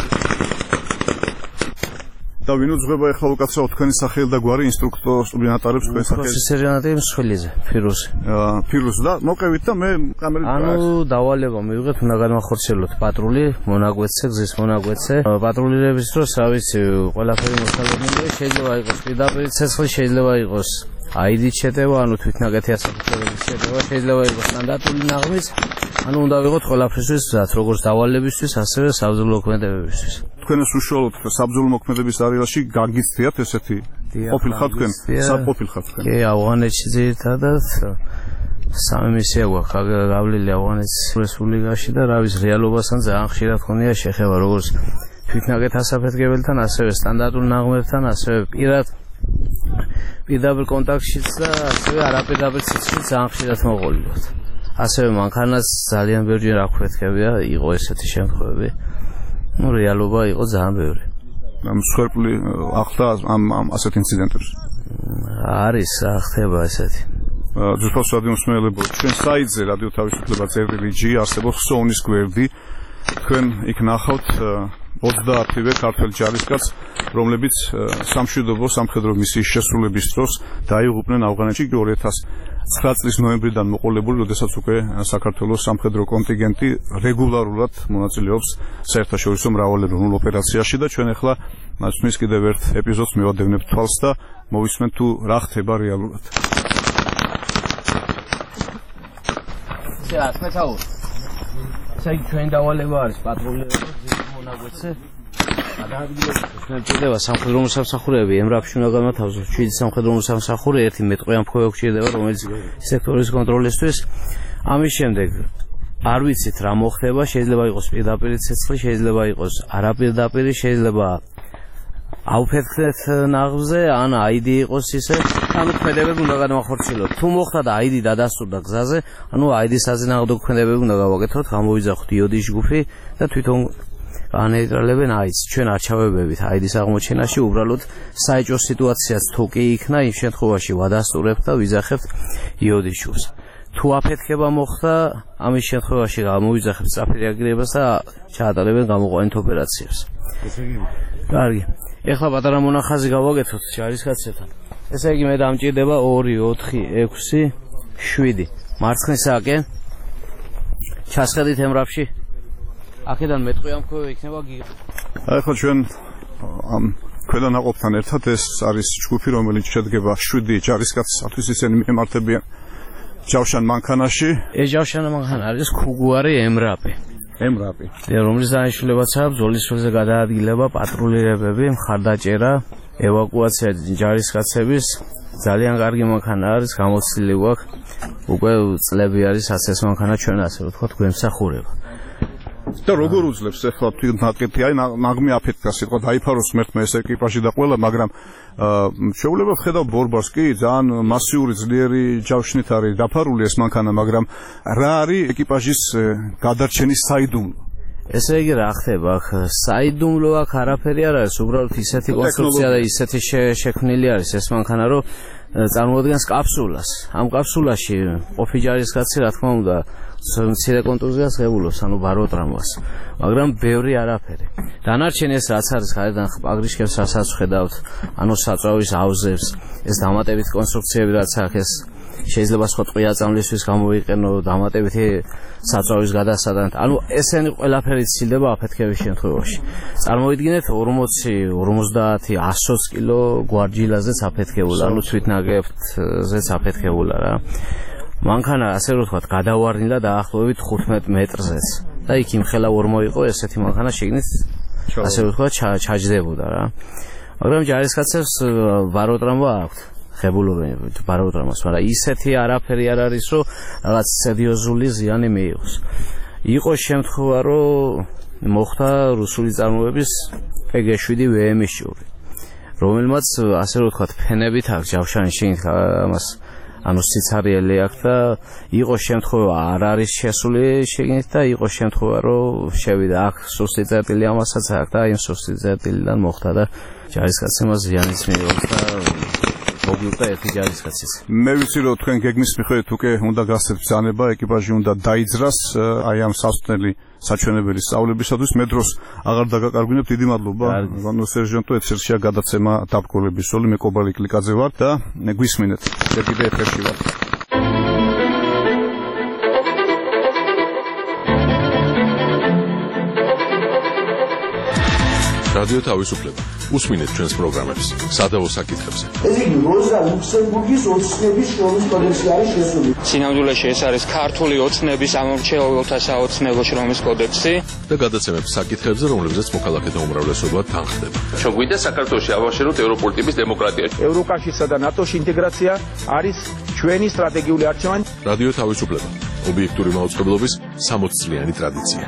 და ვინ უძღვება ახლა უკაცრავ თქვენი სახელი და გვარი ინსტრუქტორს ვინატარებს თქვენ სახელი? პროფესორი მსხვილიძე, ფირუზი. აა ფირუზი და მოკევით და მე კამერით ანუ დავალება მივიღეთ, უნდა განვახორციელოთ პატრული, მონაკვეთზე, გზის მონაკვეთზე. პატრულირების დროს, რა ვიცი, ყველაფერი მოსალოდნელია, შეიძლება იყოს პირდაპირ ცეცხლი, შეიძლება იყოს აიდით შეტევა, ანუ თვითნაკეთი ასაფეთქებელი შეტევა, შეიძლება იყოს სტანდარტული ნაღმის. ანუ უნდა ვიღოთ ყველაფრისთვის, როგორც დავალებისთვის, ასევე საბრძოლო მოქმედებებისთვის. თქვენს უშუალოდ საბრძოლო მოქმედების არეალში გაგიცდიათ ესეთი ყოფილ ხართ თქვენ? სად ყოფილ ხართ თქვენ? კი, ავღანეთში ძირითადად სამი მისია გვაქვს გავლილი ავღანეთის რესპუბლიკაში და რა ვიცი რეალობასთან ძალიან ხშირად ხონია შეხება როგორც თვითნაკეთ ასაფეთქებელთან, ასევე სტანდარტულ ნაღმებთან, ასევე პირად პირდაპირ კონტაქტშიც და ასევე არაპირდაპირ ციცხვით ძალიან ხშირად მოყოლილობთ. ასევე მანქანას ძალიან ბევრი რა ქვეთქებია, იყო ესეთი შემთხვევები. ну რეალობა იყო ძალიან ბევრი. მსხვერპლი ახლა ამ ამ ასეთ ინციდენტებს არის ხდება ესეთი. ძვირფას რადიო მსმენელებო, ჩვენ საიტზე რადიო თავისუფლება წერტილი ჯი არსებობს ხსოვნის გვერდი. თქვენ იქ ნახავთ ოცდაათივე ქართველ ჯარისკაცს, რომლებიც სამშვიდობო სამხედრო მისიის შესრულების დროს დაიღუპნენ ავღანეთში ორი ათას ცხრა წლის ნოემბრიდან მოყოლებული, როდესაც უკვე საქართველოს სამხედრო კონტინგენტი რეგულარულად მონაწილეობს საერთაშორისო მრავალეროვნულ ოპერაციაში და ჩვენ ახლა მასმის კიდევ ერთ ეპიზოდს მივადევნებთ თვალს და მოვისმენთ თუ რა ხდება რეალურად. ზეა, მეთაურ. საერთოდ ჩვენ დავალება არის პატრულირება გზის მონაკვეთზე. ადამიანებს ჭირდება სამხედრო მოსამსახურეები ემრაფში უნდა განათავსოს შვიდი სამხედრო მოსამსახურე, ერთი მეტყვიან ფოე ჭირდება, რომელიც სექტორის კონტროლისთვის. ამის შემდეგ არ ვიცით რა მოხდება, შეიძლება იყოს პირდაპირ ცეცხლი, შეიძლება იყოს არაპირდაპირი, შეიძლება აუფეთქეთ ნაღმზე, ან აიდი იყოს ისე, ანუ ქმედებები უნდა განვახორციელოთ. თუ მოხდა და აიდი დადასტურდა გზაზე, ანუ აიდის აზნააღდო ქმედებები უნდა გავაკეთოთ, გამოვიძახოთ იოდის ჯგუფი და თვითონ ანეიტრალებენ აიდს. ჩვენ არჩევებებით აიდის აღმოჩენაში უბრალოდ საეჭვო სიტუაციაც თუ კი იქნა, იმ შემთხვევაში ვადასტურებთ და ვიძახებთ იოდის ჯგუფს. თუ აფეთქება მოხდა, ამის შემთხვევაში გამოვიძახებთ სწრაფ რეაგირებას და ჩაატარებენ გამოყვანით ოპერაციებს. კარგი. ეხლა პატარა მონახაზი გავაკეთოთ ჯარისკაცებთან. ესე იგი მე დამჭირდება ორი, ოთხი, ექვსი, შვიდი. მარცხნისაკენ ჩასხედით ემრაფში. აქედან მეტყვიან ქვევე იქნება გიგ. ახლა ჩვენ ამ ქვედა ნაყოფთან ერთად ეს არის ჯგუფი, რომელიც შედგება შვიდი ჯარისკაცისათვის, ისინი მიმართებიან ჯავშან მანქანაში. ეს ჯავშან მანქანა არის ქუგუარი ემრაპი. ემრაპი. რომლის დანიშნულებაც აქვს ბრძოლის ველზე გადაადგილება, პატრულირებები, მხარდაჭერა, ევაკუაცია ჯარისკაცების. ძალიან კარგი მანქანა არის, გამოცდილი გვაქვს. უკვე წლები არის ასეს მანქანა ჩვენ ასე ვთქვათ გვემსახურება. და როგორ უძლებს ახლა თვითნაკეთი, აი ნაღმი აფეთქა სიტყვა დაიფაროს ღმერთმა ეს ეკიპაჟი და ყველა, მაგრამ შეუძლება ვხედავ ბორბას კი ძალიან მასიური ძლიერი ჯავშნით არის დაფარული ეს მანქანა, მაგრამ რა არის ეკიპაჟის გადარჩენის საიდუმლო? ესე იგი რა ხდება აქ? საიდუმლო აქ არაფერი არ არის, უბრალოდ ისეთი კონსტრუქცია და ისეთი შექმნილი არის ეს მანქანა, რომ წარმოადგენს კაფსულას. ამ კაფსულაში ყოფი ჯარისკაცი რა თქმა უნდა მცირე კონტუზიას ღებულობს, ანუ ბაროტრამვას, მაგრამ ბევრი არაფერი. დანარჩენი ეს რაც არის გარედან აგრიშკებს, რასაც ვხედავთ, ანუ საწვავის აუზებს, ეს დამატებით კონსტრუქციები რაც აქვს, ეს შეიძლება სხვა ტყვია წამლისთვის გამოვიყენო, დამატებითი საწვავის გადასატანად. ანუ ესენი ყველაფერი ცილდება აფეთქების შემთხვევაში. წარმოვიდგინეთ ორმოცი, ორმოცდაათი, ათს კილო გვარჯილაზეც აფეთქებულა, ანუ თვითნაკეთზეც აფეთქებულა რა. მანქანა ასე რომ ვთქვათ გადავარდნილა დაახლოებით ხუთმეტ მეტრზეც და იქ იმხელა ორმო იყო ესეთი მანქანა შეგნით ასე რომ ვთქვათ ჩაჯდებოდა რა. მაგრამ ჯარისკაცებს ბაროტრამვა აქვთ, ღებულობენ ბაროტრამას, მაგრამ ისეთი არაფერი არ არის, რომ რაღაც სერიოზული ზიანი მიიღოს. იყო შემთხვევა, რომ მოხდა რუსული წარმოების პე гэ შვიდი ვე ემ-ის ჟიური, რომელმაც ასე რომ ვთქვათ, ფენებით აქვს ჯავშანი შიგნით ამას, ანუ სიცარიელი აქვს და იყო შემთხვევა არ არის შესული შიგნით და იყო შემთხვევა რომ შევიდა აქ სუსტი წერტილი ამასაც აქვს და იმ სუსტი წერტილიდან მოხდა და ჯარისკაცებმა ზიანის მიიღო და მოგიუტა ერთი ჯარისკაცის. მე ვიცი რომ თქვენ გეგმის მიხედვით უკვე უნდა გასცეთ ბრძანება, ეკიპაჟი უნდა დაიძრას აი ამ სასწრაფო საჩვენებელი სწავლებისათვის. მე დროს აღარ დაგაკარგვინებ, დიდი მადლობა. ანუ სერჟანტო ეთერშია გადაცემა დაბრკოლების სოლი, მე კობალი კლიკაძე ვარ და გვისმინეთ. კიდე ეთერში ვარ. რადიო თავისუფლება. უსმინეთ ჩვენს პროგრამებს სადავო საკითხებზე. ეს იგი როზა ლუქსემბურგის ოცნების შრომის კოდექსი არის შესული. სინამდვილეში ეს არის ქართული ოცნების ამორჩეულთა საოცნებო შრომის კოდექსი და გადაცემებს საკითხებზე, რომლებზეც მოქალაქეთა უმრავლესობა თანხდება. ჩვენ გვინდა საქართველოში ავაშენოთ ევროპული ტიპის დემოკრატია. ევროკავშირსა და ნატოში ინტეგრაცია არის ჩვენი სტრატეგიული არჩევანი. რადიო თავისუფლება. ობიექტური მაუწყებლობის სამოცი წლიანი ტრადიცია.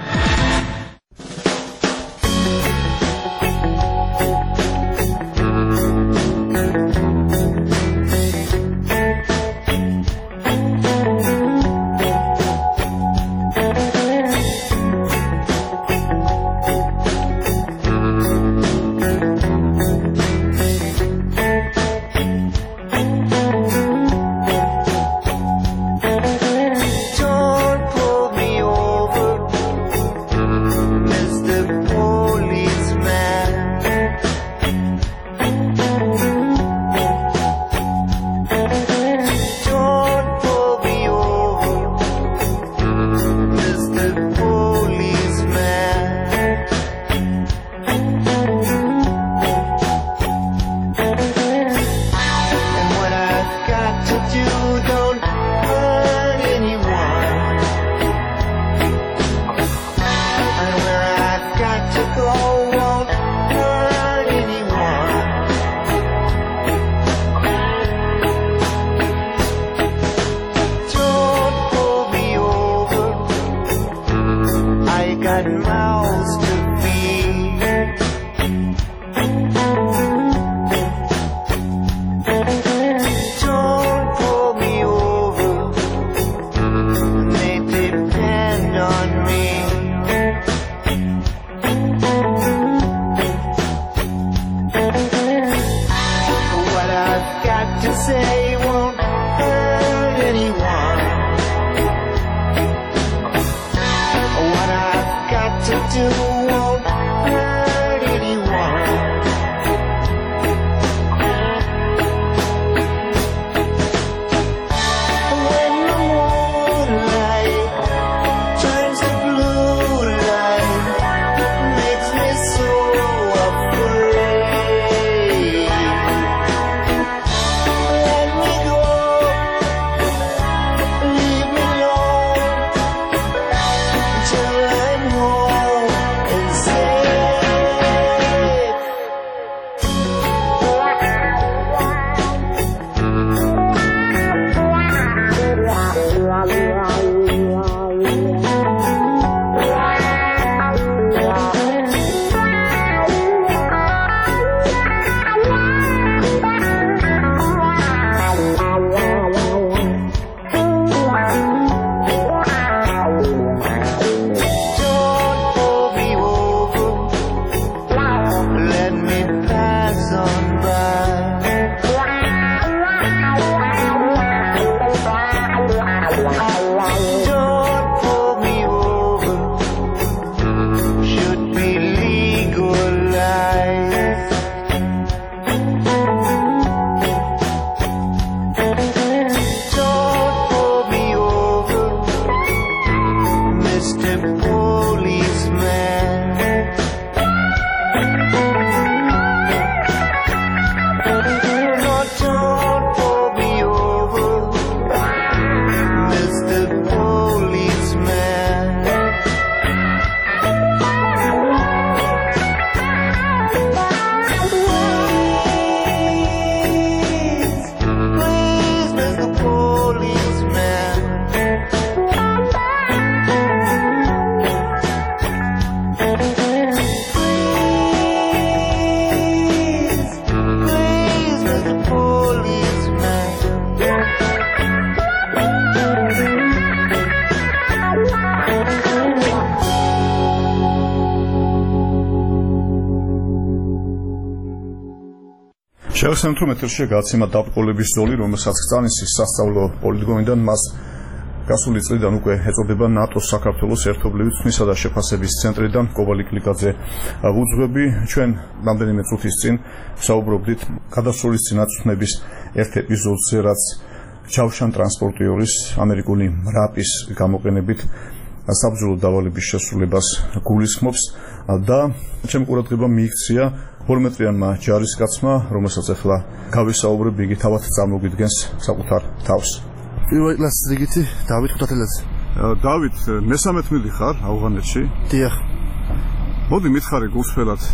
შევხსენებთ, რომ ეთერშია გაცემა დაბრკოლების ზოლი, რომელსაც კრწანისის სასწავლო პოლიგონიდან მას გასული წლიდან უკვე ეწოდება ნატოს საქართველოს ერთობლივი თქმისა და შეფასების ცენტრიდან კობალი კლიკაძე უძღვები. ჩვენ რამდენიმე წუთის წინ საუბრობდით გადასulis წინაწუნების ერთ ეპიზოდზე, რაც ჯავშან ტრანსპორტიორის ამერიკული რაპის გამოყენებით საბრძოლო დავალების შესრულებას გულისხმობს და ჩემი ყურადღება მიიქცია ორმეტრიანმა ჯარისკაცმა, რომელსაც ახლა გავისაუბრებ, იგი თავად წარმოგვიდგენს საკუთარ თავს. პირველი კლასის რიგითი დავით ხუთათელაძე. დავით, მესამე თმილი ხარ ავღანეთში? დიახ. მოდი მითხარი გულწრფელად,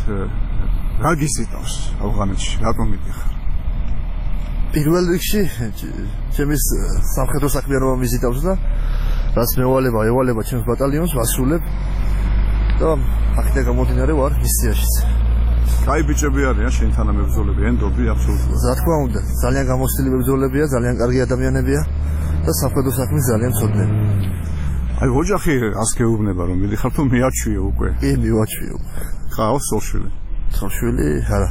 რა გიზიდავს ავღანეთში? რატომ მიდიხარ? პირველ რიგში ჩემი სამხედრო საქმიანობა მიზიდავს და რაც მევალება, ევალება ჩემს ბატალიონს ვასრულებ და აქედან გამომდინარე ვარ მისიაშიც. კაი ბიჭები არიან შენ თანამებრძოლები, ენდობი აბსოლუტურად. რა თქმა უნდა, ძალიან გამოცდილი მებრძოლებია, ძალიან კარგი ადამიანებია და სამხედრო საქმის ძალიან მცოდნები. აი ოჯახი ას გეუბნება რომ მიდიხარ თუ მიაჩვიე უკვე? კი, მივაჩვიე. ყავს სულშვილი? სულშვილი, არა.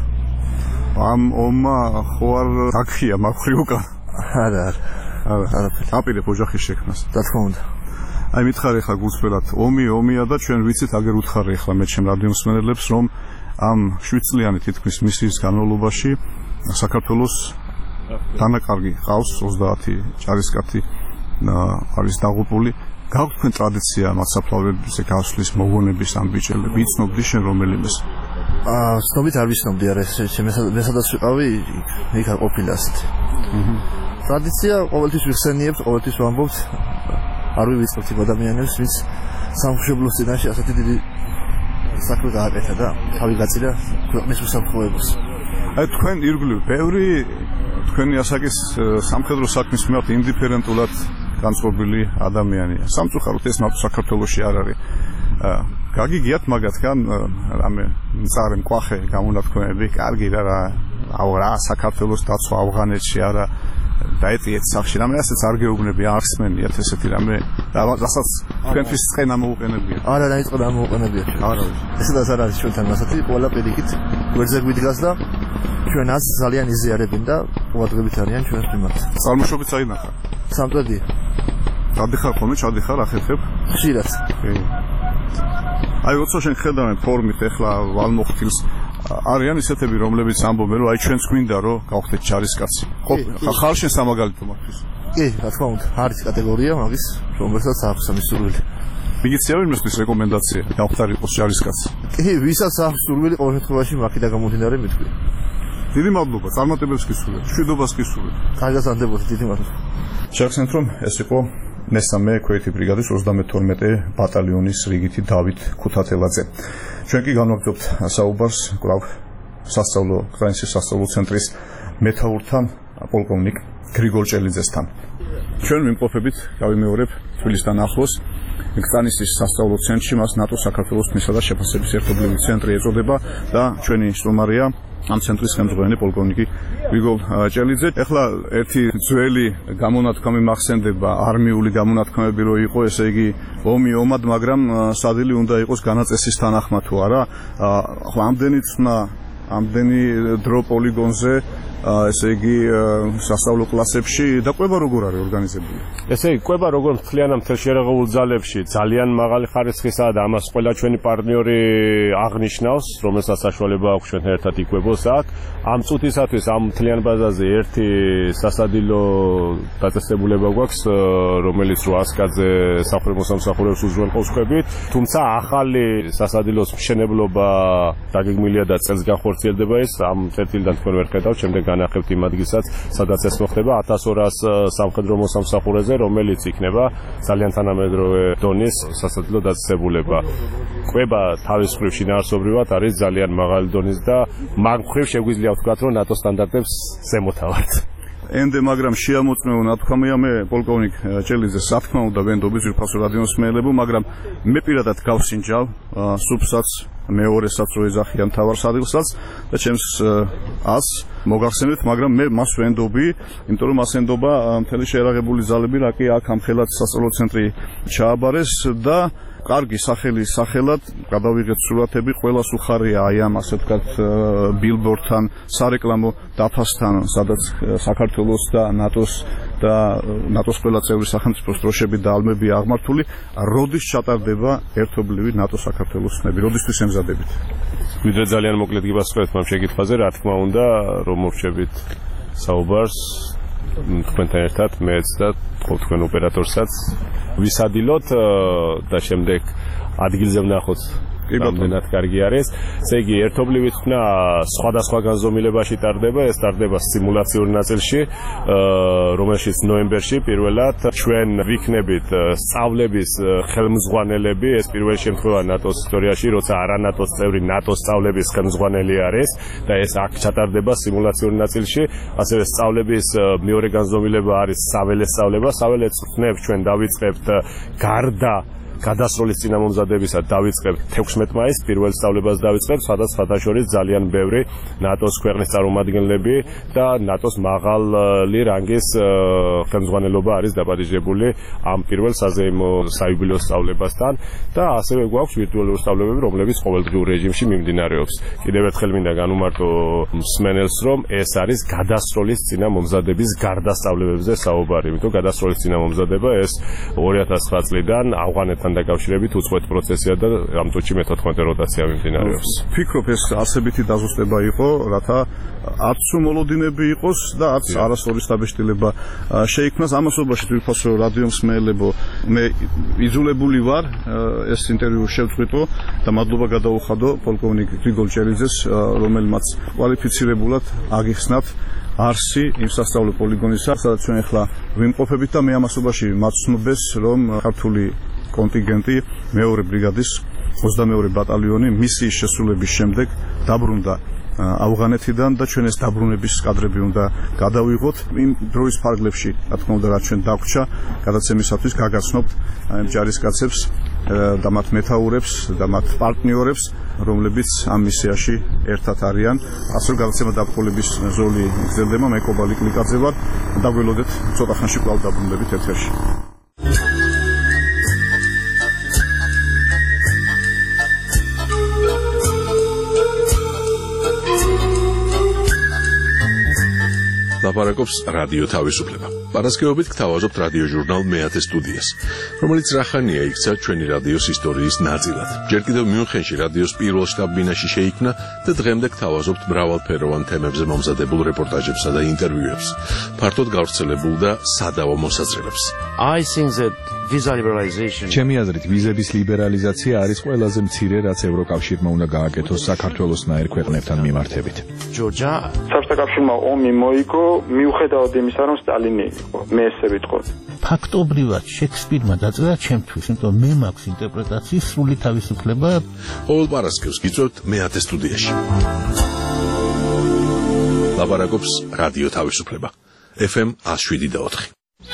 ამ ომა ხო არ აქია მახვრი უკან? არა, არა. არა, არა. აპირებ ოჯახის შექმნას. რა თქმა უნდა. აი მითხარი ხა გულწრფელად, ომი ომია და ჩვენ ვიცით აგერ უთხარი ახლა მე ჩემ რადიომსმენელებს რომ ამ შვიდ წლიანი თითქმის მისიის განმავლობაში საქართველოს დანაკარგი ყავს ოცდაათი ჯარისკაცი არის დაღუპული. გაქვთ თქვენ ტრადიცია მაცსაფლავებზე გასვლის მოგონების ამ ბიჭები? იცნობდი შენ რომელიმეს? აა, ცნობით არ ვიცნობდი, არა, მე სადაც ვიყავი, იქ არ ყოფილა ასეთი. ტრადიცია ყოველთვის ვიხსენიებთ, ყოველთვის ვამბობთ, არ ვივიწყებთ იმ ადამიანებს, ვინც სამშობლოს წინაშე ასეთი დიდი საქმე გააკეთა და თავი გაწირა ქვეყნის უსაფრთხოებას. აი თქვენ ირგვლივ ბევრი თქვენი ასაკის სამხედრო საქმის მიმართ ინდიფერენტულად განწყობილი ადამიანია. სამწუხაროდ ეს ნატო საქართველოში არ არის. გაგიგიათ მაგათგან რამე მწარე მკვახე გამონათქვამები, კარგი რა რა საქართველოს დაცვა ავღანეთში არა დაეტიეთ სახში, რამე ასეც არ გეუბნები, ახსმენიათ ესეთი რამე, რასაც თქვენთვის წენა მოუყენებია. არა, რა ის წენა მოუყენებია. არა. ესეც არ არის ჩვენთან ასეთი, ყველა პირიქით გვერდზე გვიდგას და ჩვენაც ძალიან იზიარებენ და ყურადღებით არიან ჩვენს მიმართ. წარმოშობით საიდან ხარ? სამტრედია. გადიხარ ხოლმე, ჩადიხარ, ახერხებ? ხშირად. აი როცა შენ ხედავენ ფორმით ახლა ვალმოხტილს არიან ისეთები რომლებიც ამბობენ რომ აი ჩვენც გვინდა რომ გავხდეთ ჯარისკაცი. ხო, ხარ შენ სამაგალითო მათთვის? კი, რა თქმა უნდა, არის კატეგორია მაგის, რომელსაც აქვს სამი სურვილი. მიგიცია ვინმესთვის რეკომენდაცია გავხდარიყოს ჯარისკაცი? კი, ვისაც აქვს სურვილი, ყოველ შემთხვევაში მაქედან გამომდინარე მეთქვი. დიდი მადლობა, წარმატებებს გისურვებ, მშვიდობას გისურვებ. კარგად ანდებოდი, დიდი მადლობა. შევხსენებთ რომ ეს იყო მესამე ქვეითი ბრიგადის ოცდამეთორმეტე ბატალიონის რიგითი დავით ქუთათელაძე. ჩვენ კი განვაგრძობთ საუბარს კვლავ სასწავლო კრწანისის სასწავლო ცენტრის მეთაურთან პოლკოვნიკ გრიგოლ ჭელიძესთან. ჩვენ ვიმყოფებით, გავიმეორებ თბილისთან ახლოს კრწანისის სასწავლო ცენტრში, მას ნატო საქართველოს თქმისა და შეფასების ერთობლივი ცენტრი ეწოდება და ჩვენი სტუმარია ამ ცენტრის ხელმძღვანელი პოლკოვნიკი გრიგოლ ჭელიძე. ახლა ერთი ძველი გამონათქვამი მახსენდება, არმიული გამონათქვამები რო იყო, ესე იგი ომი ომად, მაგრამ სადილი უნდა იყოს განაწესის თანახმა თუ არა. ხო ამდენი ცნა, ამდენი დრო პოლიგონზე, ესე იგი სასწავლო კლასებში და ყვება როგორ არის ორგანიზებული? ესე იგი ყვება როგორ მთლიანად მთელ შერეღებულ ძალებში ძალიან მაღალი ხარისხისაა და ამას ყველა ჩვენი პარტნიორი აღნიშნავს, რომელსაც საშუალება აქვს ჩვენთან ერთად იყვებოს აქ. ამ წუთისათვის ამ მთლიან ბაზაზე ერთი სასადილო დაწესებულება გვაქვს, რომელიც რვას კაცზე საფრთხე მოსამსახურებს უზრუნველყოფს ხვებით, თუმცა ახალი სასადილოს მშენებლობა დაგეგმილია და წელს განხორციელდება ეს. ამ წერტილიდან თქვენ ვერ ხედავთ, შემდეგ განახებთ იმ ადგილსაც, სადაც ეს მოხდება ათას ორას სამხედრო მოსამსახურეზე, რომელიც იქნება ძალიან თანამედროვე დონის სასადილო დაწესებულება. ყვება თავის მხრივ შინაარსობრივად არის ძალიან მაღალი დონის და მაგ მხრივ შეგვიძლია ვთქვათ, რომ ნატო სტანდარტებს ზემოთავართ. ენდე მაგრამ შეამოწმეო ნათქვამია მე პოლკოვნიკ ჭელიძეს, რა თქმა უნდა ვენდობი ძვირფასო რადიოსმენელებო, მაგრამ მე პირადად გავსინჯავ სუბსაც მეორესაც რო ეძახიან თავარ სადილსაც და ჩემს ას მოგახსენეთ, მაგრამ მე მას ვენდობი, იმიტომ რომ მას ენდობა მთელი შეერაღებული ძალები, რა კი აქ ამხელად სასწავლო ცენტრი ჩააბარეს და კარგი სახელის სახელად გადავიღეთ სურათები, ყველას უხარია აი ამ ასე ვთქვათ ბილბორდთან, სარეკლამო დაფასთან, სადაც საქართველოს და ნატოს და ნატოს ყველა წევრი სახელმწიფოს დროშები და ალმები აღმართული, როდის ჩატარდება ერთობლივი ნატო-საქართველოს ცნები, როდისთვის ემზადებით? ვიდრე ძალიან მოკლედ გიპასუხებთ ამ შეკითხვაზე, რა თქმა უნდა, რომ მოვშებით საუბარს თქვენთან ერთად, მეც და თქვენ ოპერატორსაც ვისადილოთ და შემდეგ ადგილზე ვნახოთ რამდენად კარგი არის. ესე იგი, ერთობლივი ხნა სხვადასხვა განზომილებაში ტარდება, ეს ტარდება სიმულაციური ნაწილში, რომელშიც ნოემბერში პირველად ჩვენ ვიქნებით სწავლების ხელმძღვანელები, ეს პირველი შემთხვევა ნატოს ისტორიაში, როცა არა ნატოს წევრი ნატოს სწავლების ხელმძღვანელი არის და ეს აქ ჩატარდება სიმულაციური ნაწილში. ასევე სწავლების მეორე განზომილება არის საველე სწავლება. საველე ხნებს ჩვენ დავიწყებთ გარდა გადასროლის წინამომზადებისა დავიწყებთ თექვსმეტ მაისს პირველ სწავლებას დავიწყებთ, სადაც სხვადასხვა ძალიან ბევრი ნატოს ქვეყნის წარმომადგენლები და ნატოს მაღალი რანგის ხელმძღვანელობა არის დაპატიჟებული ამ პირველ საზეიმო საიუბილეო სწავლებასთან და ასევე გვაქვს ვირტუალური სწავლებები, რომლებიც ყოველდღიურ რეჟიმში მიმდინარეობს. კიდევ ერთხელ მინდა განუმარტო მსმენელს, რომ ეს არის გადასროლის წინამომზადების გარდა სწავლებებზე საუბარი, იმიტომ გადასროლის წინამომზადება ეს ორი ათას ცხრა წლიდან ავღანეთთან დაკავშირებით უწყვეტ პროცესია და ამ წუთში მეთოთხმეტე როტაცია მიმდინარეობს. ფიქრობ ეს არსებითი დაზუსტება იყო, რათა არც მოლოდინები იყოს და არც არასწორი დაბეჭდილება შეიქმნას. ამასობაში თვითონ რადიო მსმენელებო, მე იძულებული ვარ ეს ინტერვიუ შევწყვიტო და მადლობა გადაუხადო პოლკოვნიკ გრიგოლ ჭელიძეს, რომელმაც კვალიფიცირებულად აგიხსნათ არსი იმ სასწავლო პოლიგონისა, სადაც ჩვენ ახლა ვიმყოფებით და მე ამასობაში მაცნობეს, რომ ქართული კონტინგენტი მეორე ბრიგადის ოცდამეორე ბატალიონი მისიის შესრულების შემდეგ დაბრუნდა ავღანეთიდან და ჩვენ ეს დაბრუნების კადრები უნდა გადავიღოთ იმ დროის ფარგლებში, რა თქმა უნდა, რაც ჩვენ დაგვჭა გადაცემისათვის გაგაცნობთ ამ ჯარისკაცებს და მათ მეთაურებს და მათ პარტნიორებს, რომლებიც ამ მისიაში ერთად არიან. ასე რომ გადაცემა დაბრუნების ზოლი გრძელდება, მე კობალი კლიკაძე ვარ, დაგველოდეთ ცოტა ხანში კვლავ დაბრუნდებით ეთერში. ლაპარაკობს რადიო თავისუფლება. პარასკევობით გთავაზობთ რადიო ჟურნალ მეათე სტუდიას, რომელიც რახანია იქცა ჩვენი რადიოს ისტორიის ნაწილად. ჯერ კიდევ მიუნხენში რადიოს პირველ შტაბ-ბინაში შეიქმნა და დღემდე გთავაზობთ მრავალფეროვან თემებზე მომზადებულ რეპორტაჟებსა და ინტერვიუებს, ფართოდ გავრცელებულ და სადავო მოსაზრებებს. I think that visa liberalization ჩემი აზრით ვიზების ლიბერალიზაცია არის ყველაზე მცირე, რაც ევროკავშირმა უნდა გააკეთოს საქართველოსნაირ ქვეყნებთან მიმართებით. ჯორჯა საბჭოთა კავშირმა ომი მოიგო მიუხედავად იმისა, რომ სტალინი იყო, მე ესე ვიტყოდი. ფაქტობრივად შექსპირმა დაწერა ჩემთვის, იმიტომ მე მაქვს ინტერპრეტაციის სრული თავისუფლება. ყოველ პარასკევს გიწევთ მეათე სტუდიაში. ლაპარაკობს რადიო თავისუფლება. ეფ ემ one oh seven point four.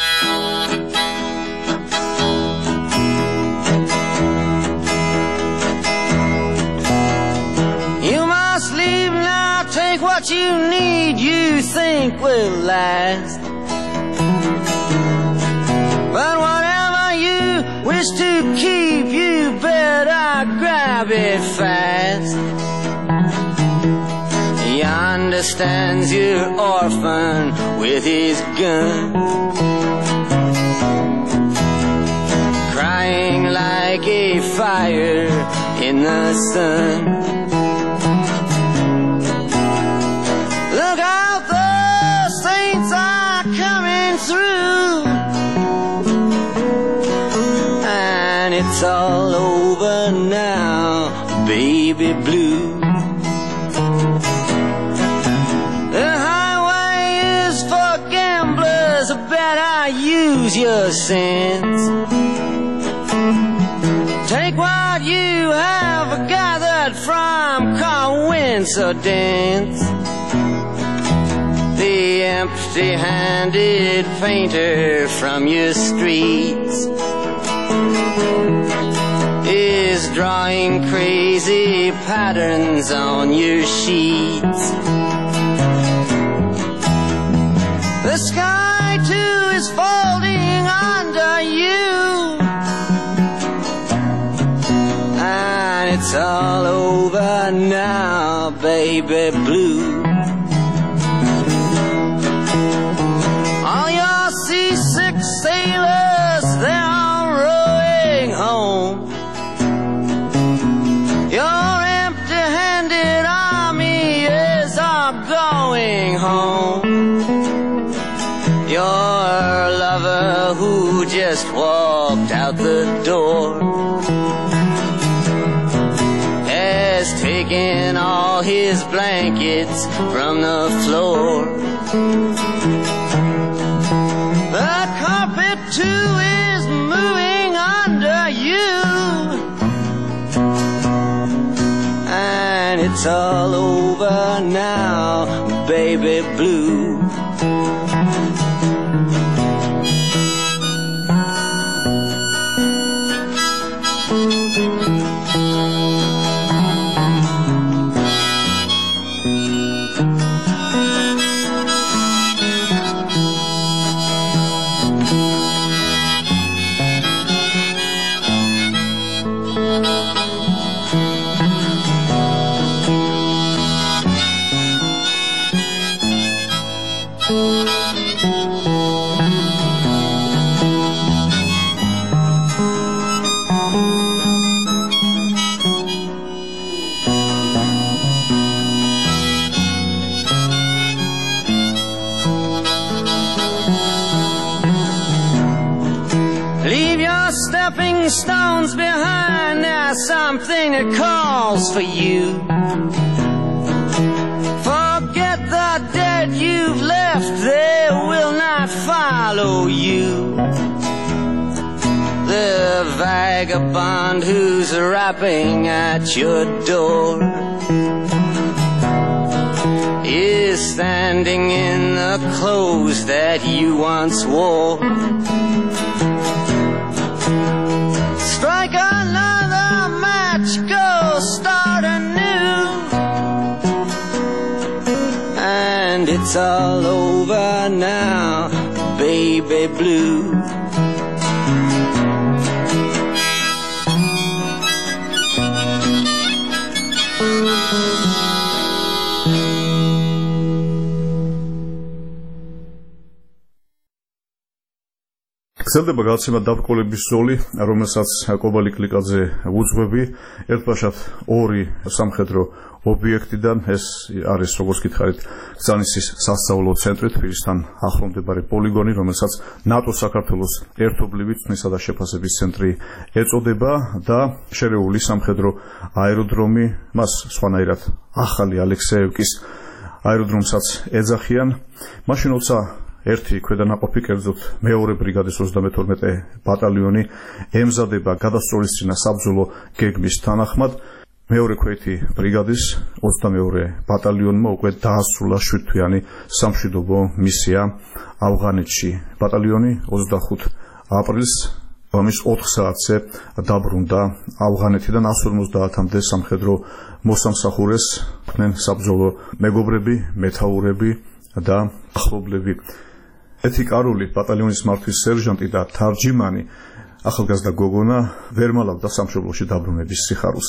What you need, you think will last. But whatever you wish to keep, you better grab it fast. He understands your orphan with his gun, crying like a fire in the sun. Look out, the saints are coming through, and it's all over now, baby blue. The highway is for gamblers, better use your sense. Take what you have gathered from coincidence. The empty-handed painter from your streets is drawing crazy patterns on your sheets. The sky too is folding under you, it's all over now, baby blue. All your seasick sailors, they're all rowing home. Your empty-handed army is all going home. Your lover who just walked out the door has taken all his blankets from the floor. The carpet too is moving under you, and it's all over now, baby blue. Stepping stones behind, there's something that calls for you. Forget the dead you've left, they will not follow you. The vagabond who's rapping at your door is standing in the clothes that you once wore. Strike another match, go start anew, and it's all over now, baby blue. გრძელდება გადაცემა დაბრკოლების ზოლი, რომელსაც კობალი კლიკაძე უძღვები. ერთბაშად ორი სამხედრო ობიექტიდან, ეს არის როგორც გითხარით, ბრძანისის სასწავლო ცენტრი, თბილისთან ახლო მდებარე პოლიგონი, რომელსაც ნატოს საქართველოს ერთობლივი თვისისა და შეფასების ცენტრი ეწოდება და შერეული სამხედრო აეროდრომი, მას სხვანაირად ახალი ალექსეევკის აეროდრომსაც ეძახიან. მაშინ როცა ერთი ქვედანაყოფი, კერძოდ მეორე ბრიგადის ოცდამეთორმეტე ბატალიონი ემზადება გადასწორისწინა საბრძოლო გეგმის თანახმად, მეორე ქვეითი ბრიგადის ოცდამეორე ბატალიონმა უკვე დაასრულა შვიდთვიანი სამშვიდობო მისია ავღანეთში. ბატალიონი ოცდახუთ აპრილს ამის ოთხ საათზე დაბრუნდა ავღანეთიდან. εκατს ორმოცდაათამდე სამხედრო მოსამსახურეს ხდნენ საბრძოლო მეგობრები, მეთაურები და ახლობლები. ეთი კარული, ბატალიონის მართვის სერჟანტი და თარჯიმანი, ახალგაზრდა გოგონა ვერ მალავდა სამშობლოში დაბრუნების სიხარულს.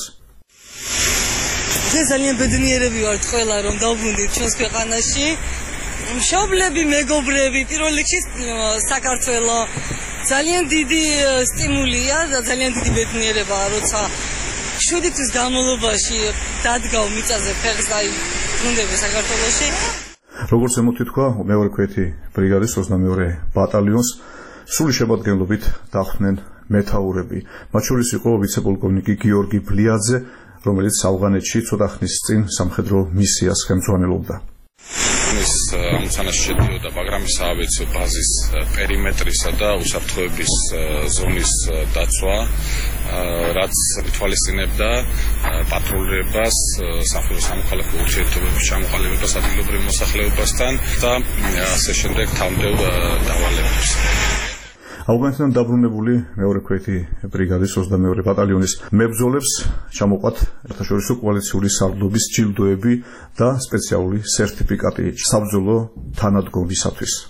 დღეს ძალიან ბედნიერები ვართ ყველა, რომ დავბრუნდით ჩვენს ქვეყანაში. მშობლები, მეგობრები, პირველ რიგში საქართველო ძალიან დიდი სტიმულია და ძალიან დიდი ბედნიერებაა, როცა შვიდი თვის განმავლობაში დადგავ მიწაზე ფეხს და ბრუნდები საქართველოში. როგორც ემოთითქვა, მეორე ქვეითი ბრიგადის ოცდამეორე ბატალიონს სრული შემადგენლობით დახვდნენ მეთაურები. მათ შორის იყო ვიცე-პოლკოვნიკი გიორგი ბლიაძე, რომელიც ავღანეთში ცოტა ხნის წინ სამხედრო მისიას ხელმძღვანელობდა. ეს ამცანაში შედიოდა ბაგრამის საავიაციო ბაზის პერიმეტრისა და უსაფრთხოების ზონის დაცვა, რაც ითვალისწინებდა პატრულირებას, სამხედრო სამოქალაქო ურთიერთობების ჩამოყალიბებას ადგილობრივ მოსახლეობასთან და ასე შემდეგ თავმდევ დავალებებს. ავღანეთიდან დაბრუნებული მეორე ქვეითი ბრიგადის ოცდამეორე ბატალიონის მებრძოლებს ჩამოყვათ საერთაშორისო კოალიციური სარდლობის ჯილდოები და სპეციალური სერტიფიკატი საბრძოლო თანადგომისათვის.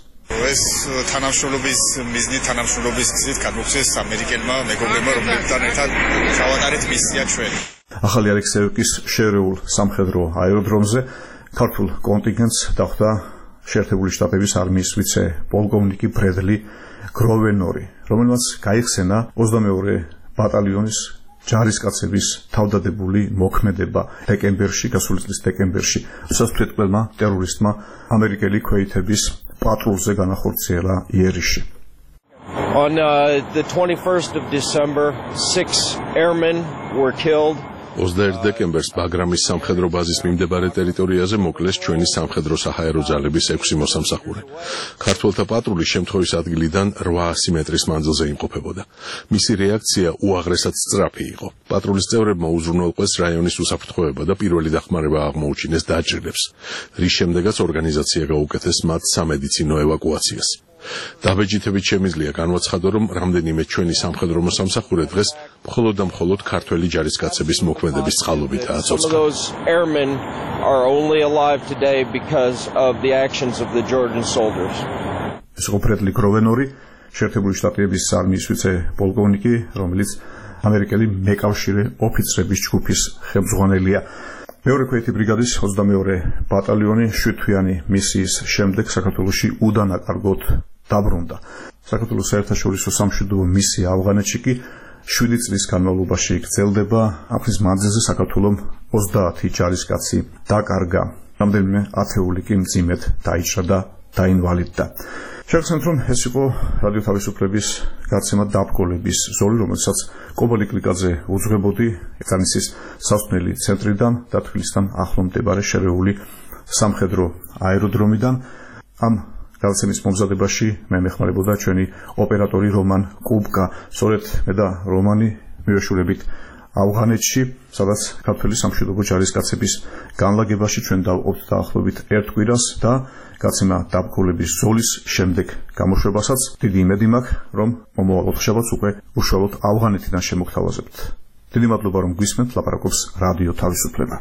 ეს თანამშრომლობის მიზნით, თანამშრომლობის გზით გადმოგცეს ამერიკელმა მეგობრებმა, რომლებთან ერთად ჩავატარეთ მისია ჩვენი. ახალი ალექსეევკის შერეულ სამხედრო აეროდრომზე ქართულ კონტინგენტს დახვდა შეერთებული შტატების არმიის ვიცე-პოლკოვნიკი ბრედლი გროვენორი, რომელმაც გაიხსენა ოცდამეორე ბატალიონის ჯარისკაცების თავდადებული მოქმედება დეკემბერში, გასული წლის დეკემბერში, სასწრაფოებმა ტერორისტმა ამერიკელი ქვეითების პატრულზე განახორციელა იერიში. On uh, the twenty-first of December, six airmen were killed. ოცდაერთი დეკემბერს ბაგრამის სამხედრო ბაზის მიმდებარე ტერიტორიაზე მოკლეს ჩვენი სამხედრო საჰაერო ძალების ექვსი მოსამსახურე. ქართველთა პატრული შემთხვევის ადგილიდან რვაასი მეტრის მანძილზე იმყოფებოდა. მისი რეაქცია უაღრესად სწრაფი იყო. პატრულის წევრებმა უზრუნველყვეს რაიონის უსაფრთხოება და პირველი დახმარება აღმოუჩინეს დაჭრილებს, რის შემდეგაც ორგანიზაცია გაუკეთეს მათ სამედიცინო ევაკუაციას. დაბეჭდებით შემიძლია განვაცხადო, რომ რამდენიმე ჩვენი სამხედრო მოსამსახურე დღეს მხოლოდ და მხოლოდ ქართველი ჯარისკაცების მოქმედების წყალობითაა ცოცხლი. ეს იყო ბრედლი გროვენორი, შეერთებული შტატების არმიის ვიცე-პოლკოვნიკი, რომელიც ამერიკელი მეკავშირე ოფიცრების ჯგუფის ხელმძღვანელია. მეორე ქვეითი ბრიგადის ოცდამეორე ბატალიონი შვიდთვიანი მისიის შემდეგ საქართველოში უდანაკარგოდ დაბრუნდა. საქართველოს საერთაშორისო სამშვიდობო მისია ავღანეთში კი შვიდი წლის განმავლობაში გრძელდება. ამ ხნის მანძილზე საქართველოს ოცდაათი ჯარისკაცი დაკარგა, რამდენიმე ათეული კი მძიმედ დაიჭრა და დაინვალიდდა. შევხსენთ, რომ ეს იყო რადიო თავისუფლების გაცემა დაბრკოლების ზოლი, რომელსაც კობალი კლიკაძე უძღვებოდი ეკრანისის სასწავლელი ცენტრიდან და თბილისთან ახლო მდებარე შერეული სამხედრო აეროდრომიდან. ამ გაცემის მომზადებაში მე მეხმარებოდა ჩვენი ოპერატორი რომან კუბკა. სწორედ მე და რომანი მივეშურებით ავღანეთში, სადაც ქართველი სამშვიდობო ჯარისკაცების განლაგებაში ჩვენ დავყოფთ დაახლოებით ერთ კვირას და გაცემა დაბრკოლების ზოლის შემდეგ გამოშვებასაც დიდი იმედი მაქვს, რომ მომავალ ოთხშაბათს უკვე უშუალოდ ავღანეთიდან შემოგთავაზებთ. დიდი მადლობა, რომ გვისმენთ. ლაპარაკობს რადიო თავისუფლება.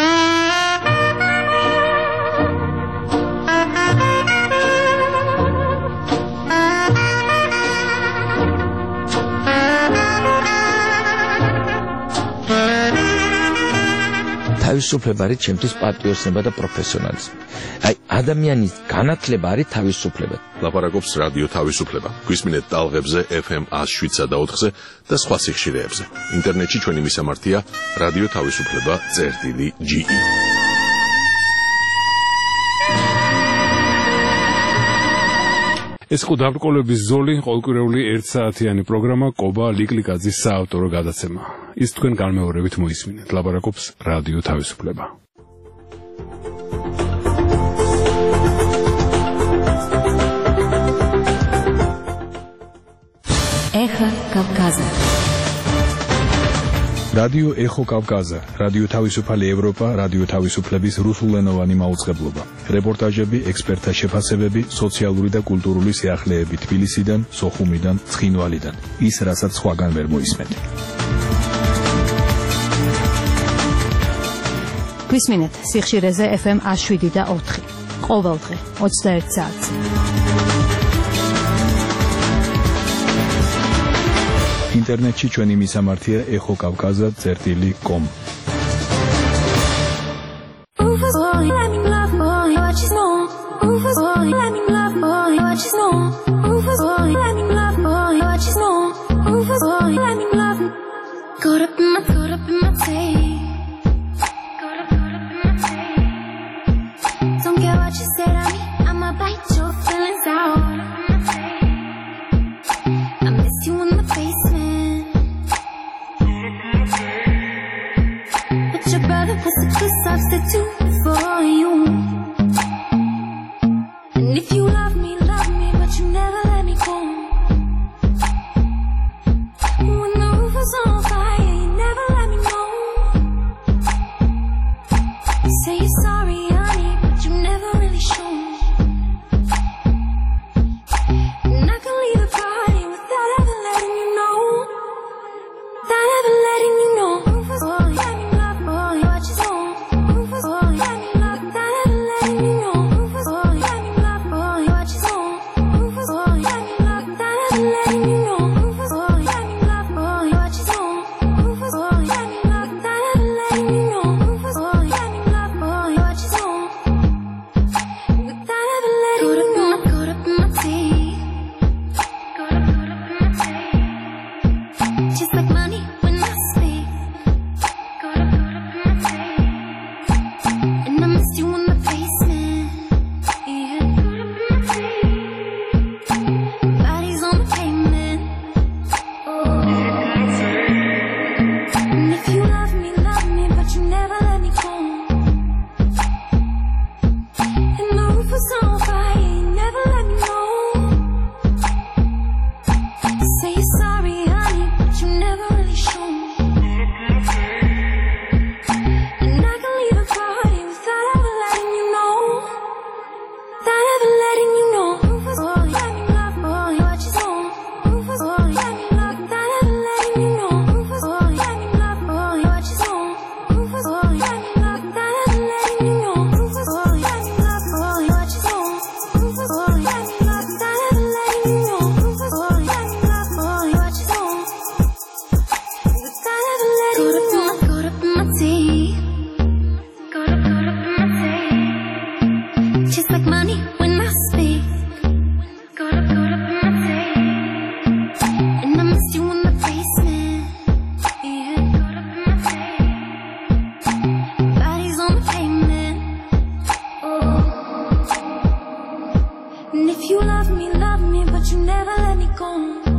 თავისუფლება არის ჩემთვის პატრიოტიზმი და პროფესიონალიზმი. აი, ადამიანის განათლება არის თავისუფლება. ლაპარაკობს რადიო თავისუფლება. გვისმინეთ ტალღებზე ეფ ემ ათს შვიდსა და ოთხზე და სხვა სიხშირეებზე. ინტერნეტში ჩვენი მისამართია რადიო თავისუფლება წერტილი ჯი ი. ეს იყო დაბრკოლების ზოლი, ყოველკვირეული ერთ საათიანი პროგრამა კობა ლიკლიკაძის საავტორო გადაცემა. ის თქვენ განმეორებით მოისმინეთ. ლაპარაკობს რადიო თავისუფლება. ეხა კავკაზა. რადიო ეხო კავკაზა, რადიო თავისუფალი ევროპა, რადიო თავისუფლების რუსულენოვანი მაუწყებლობა. რეპორტაჟები, ექსპერტთა შეფასებები, სოციალური და კულტურული სიახლეები თბილისიდან, სოხუმიდან, ცხინვალიდან. ის, რასაც სხვაგან ვერ მოისმენთ. გვისმინეთ სიხშირეზე ეფ ემ ათს შვიდი და ოთხი. ყოველდღე ოცდაერთ საათზე. ინტერნეტში ჩვენი მისამართია ეხო კავკაზა წერტილი კომ. Substitute for you. And if you love me, love me, but you never let me go. When the roof was on fire, you never let me know. You say you're sorry, honey, but you never really show. And I can leave the party without ever letting you know. Without ever letting you know. Oh, let me love, boy, what you know. Oh, let me love, without ever letting you know. Oh, let me love, boy, what you know. alone.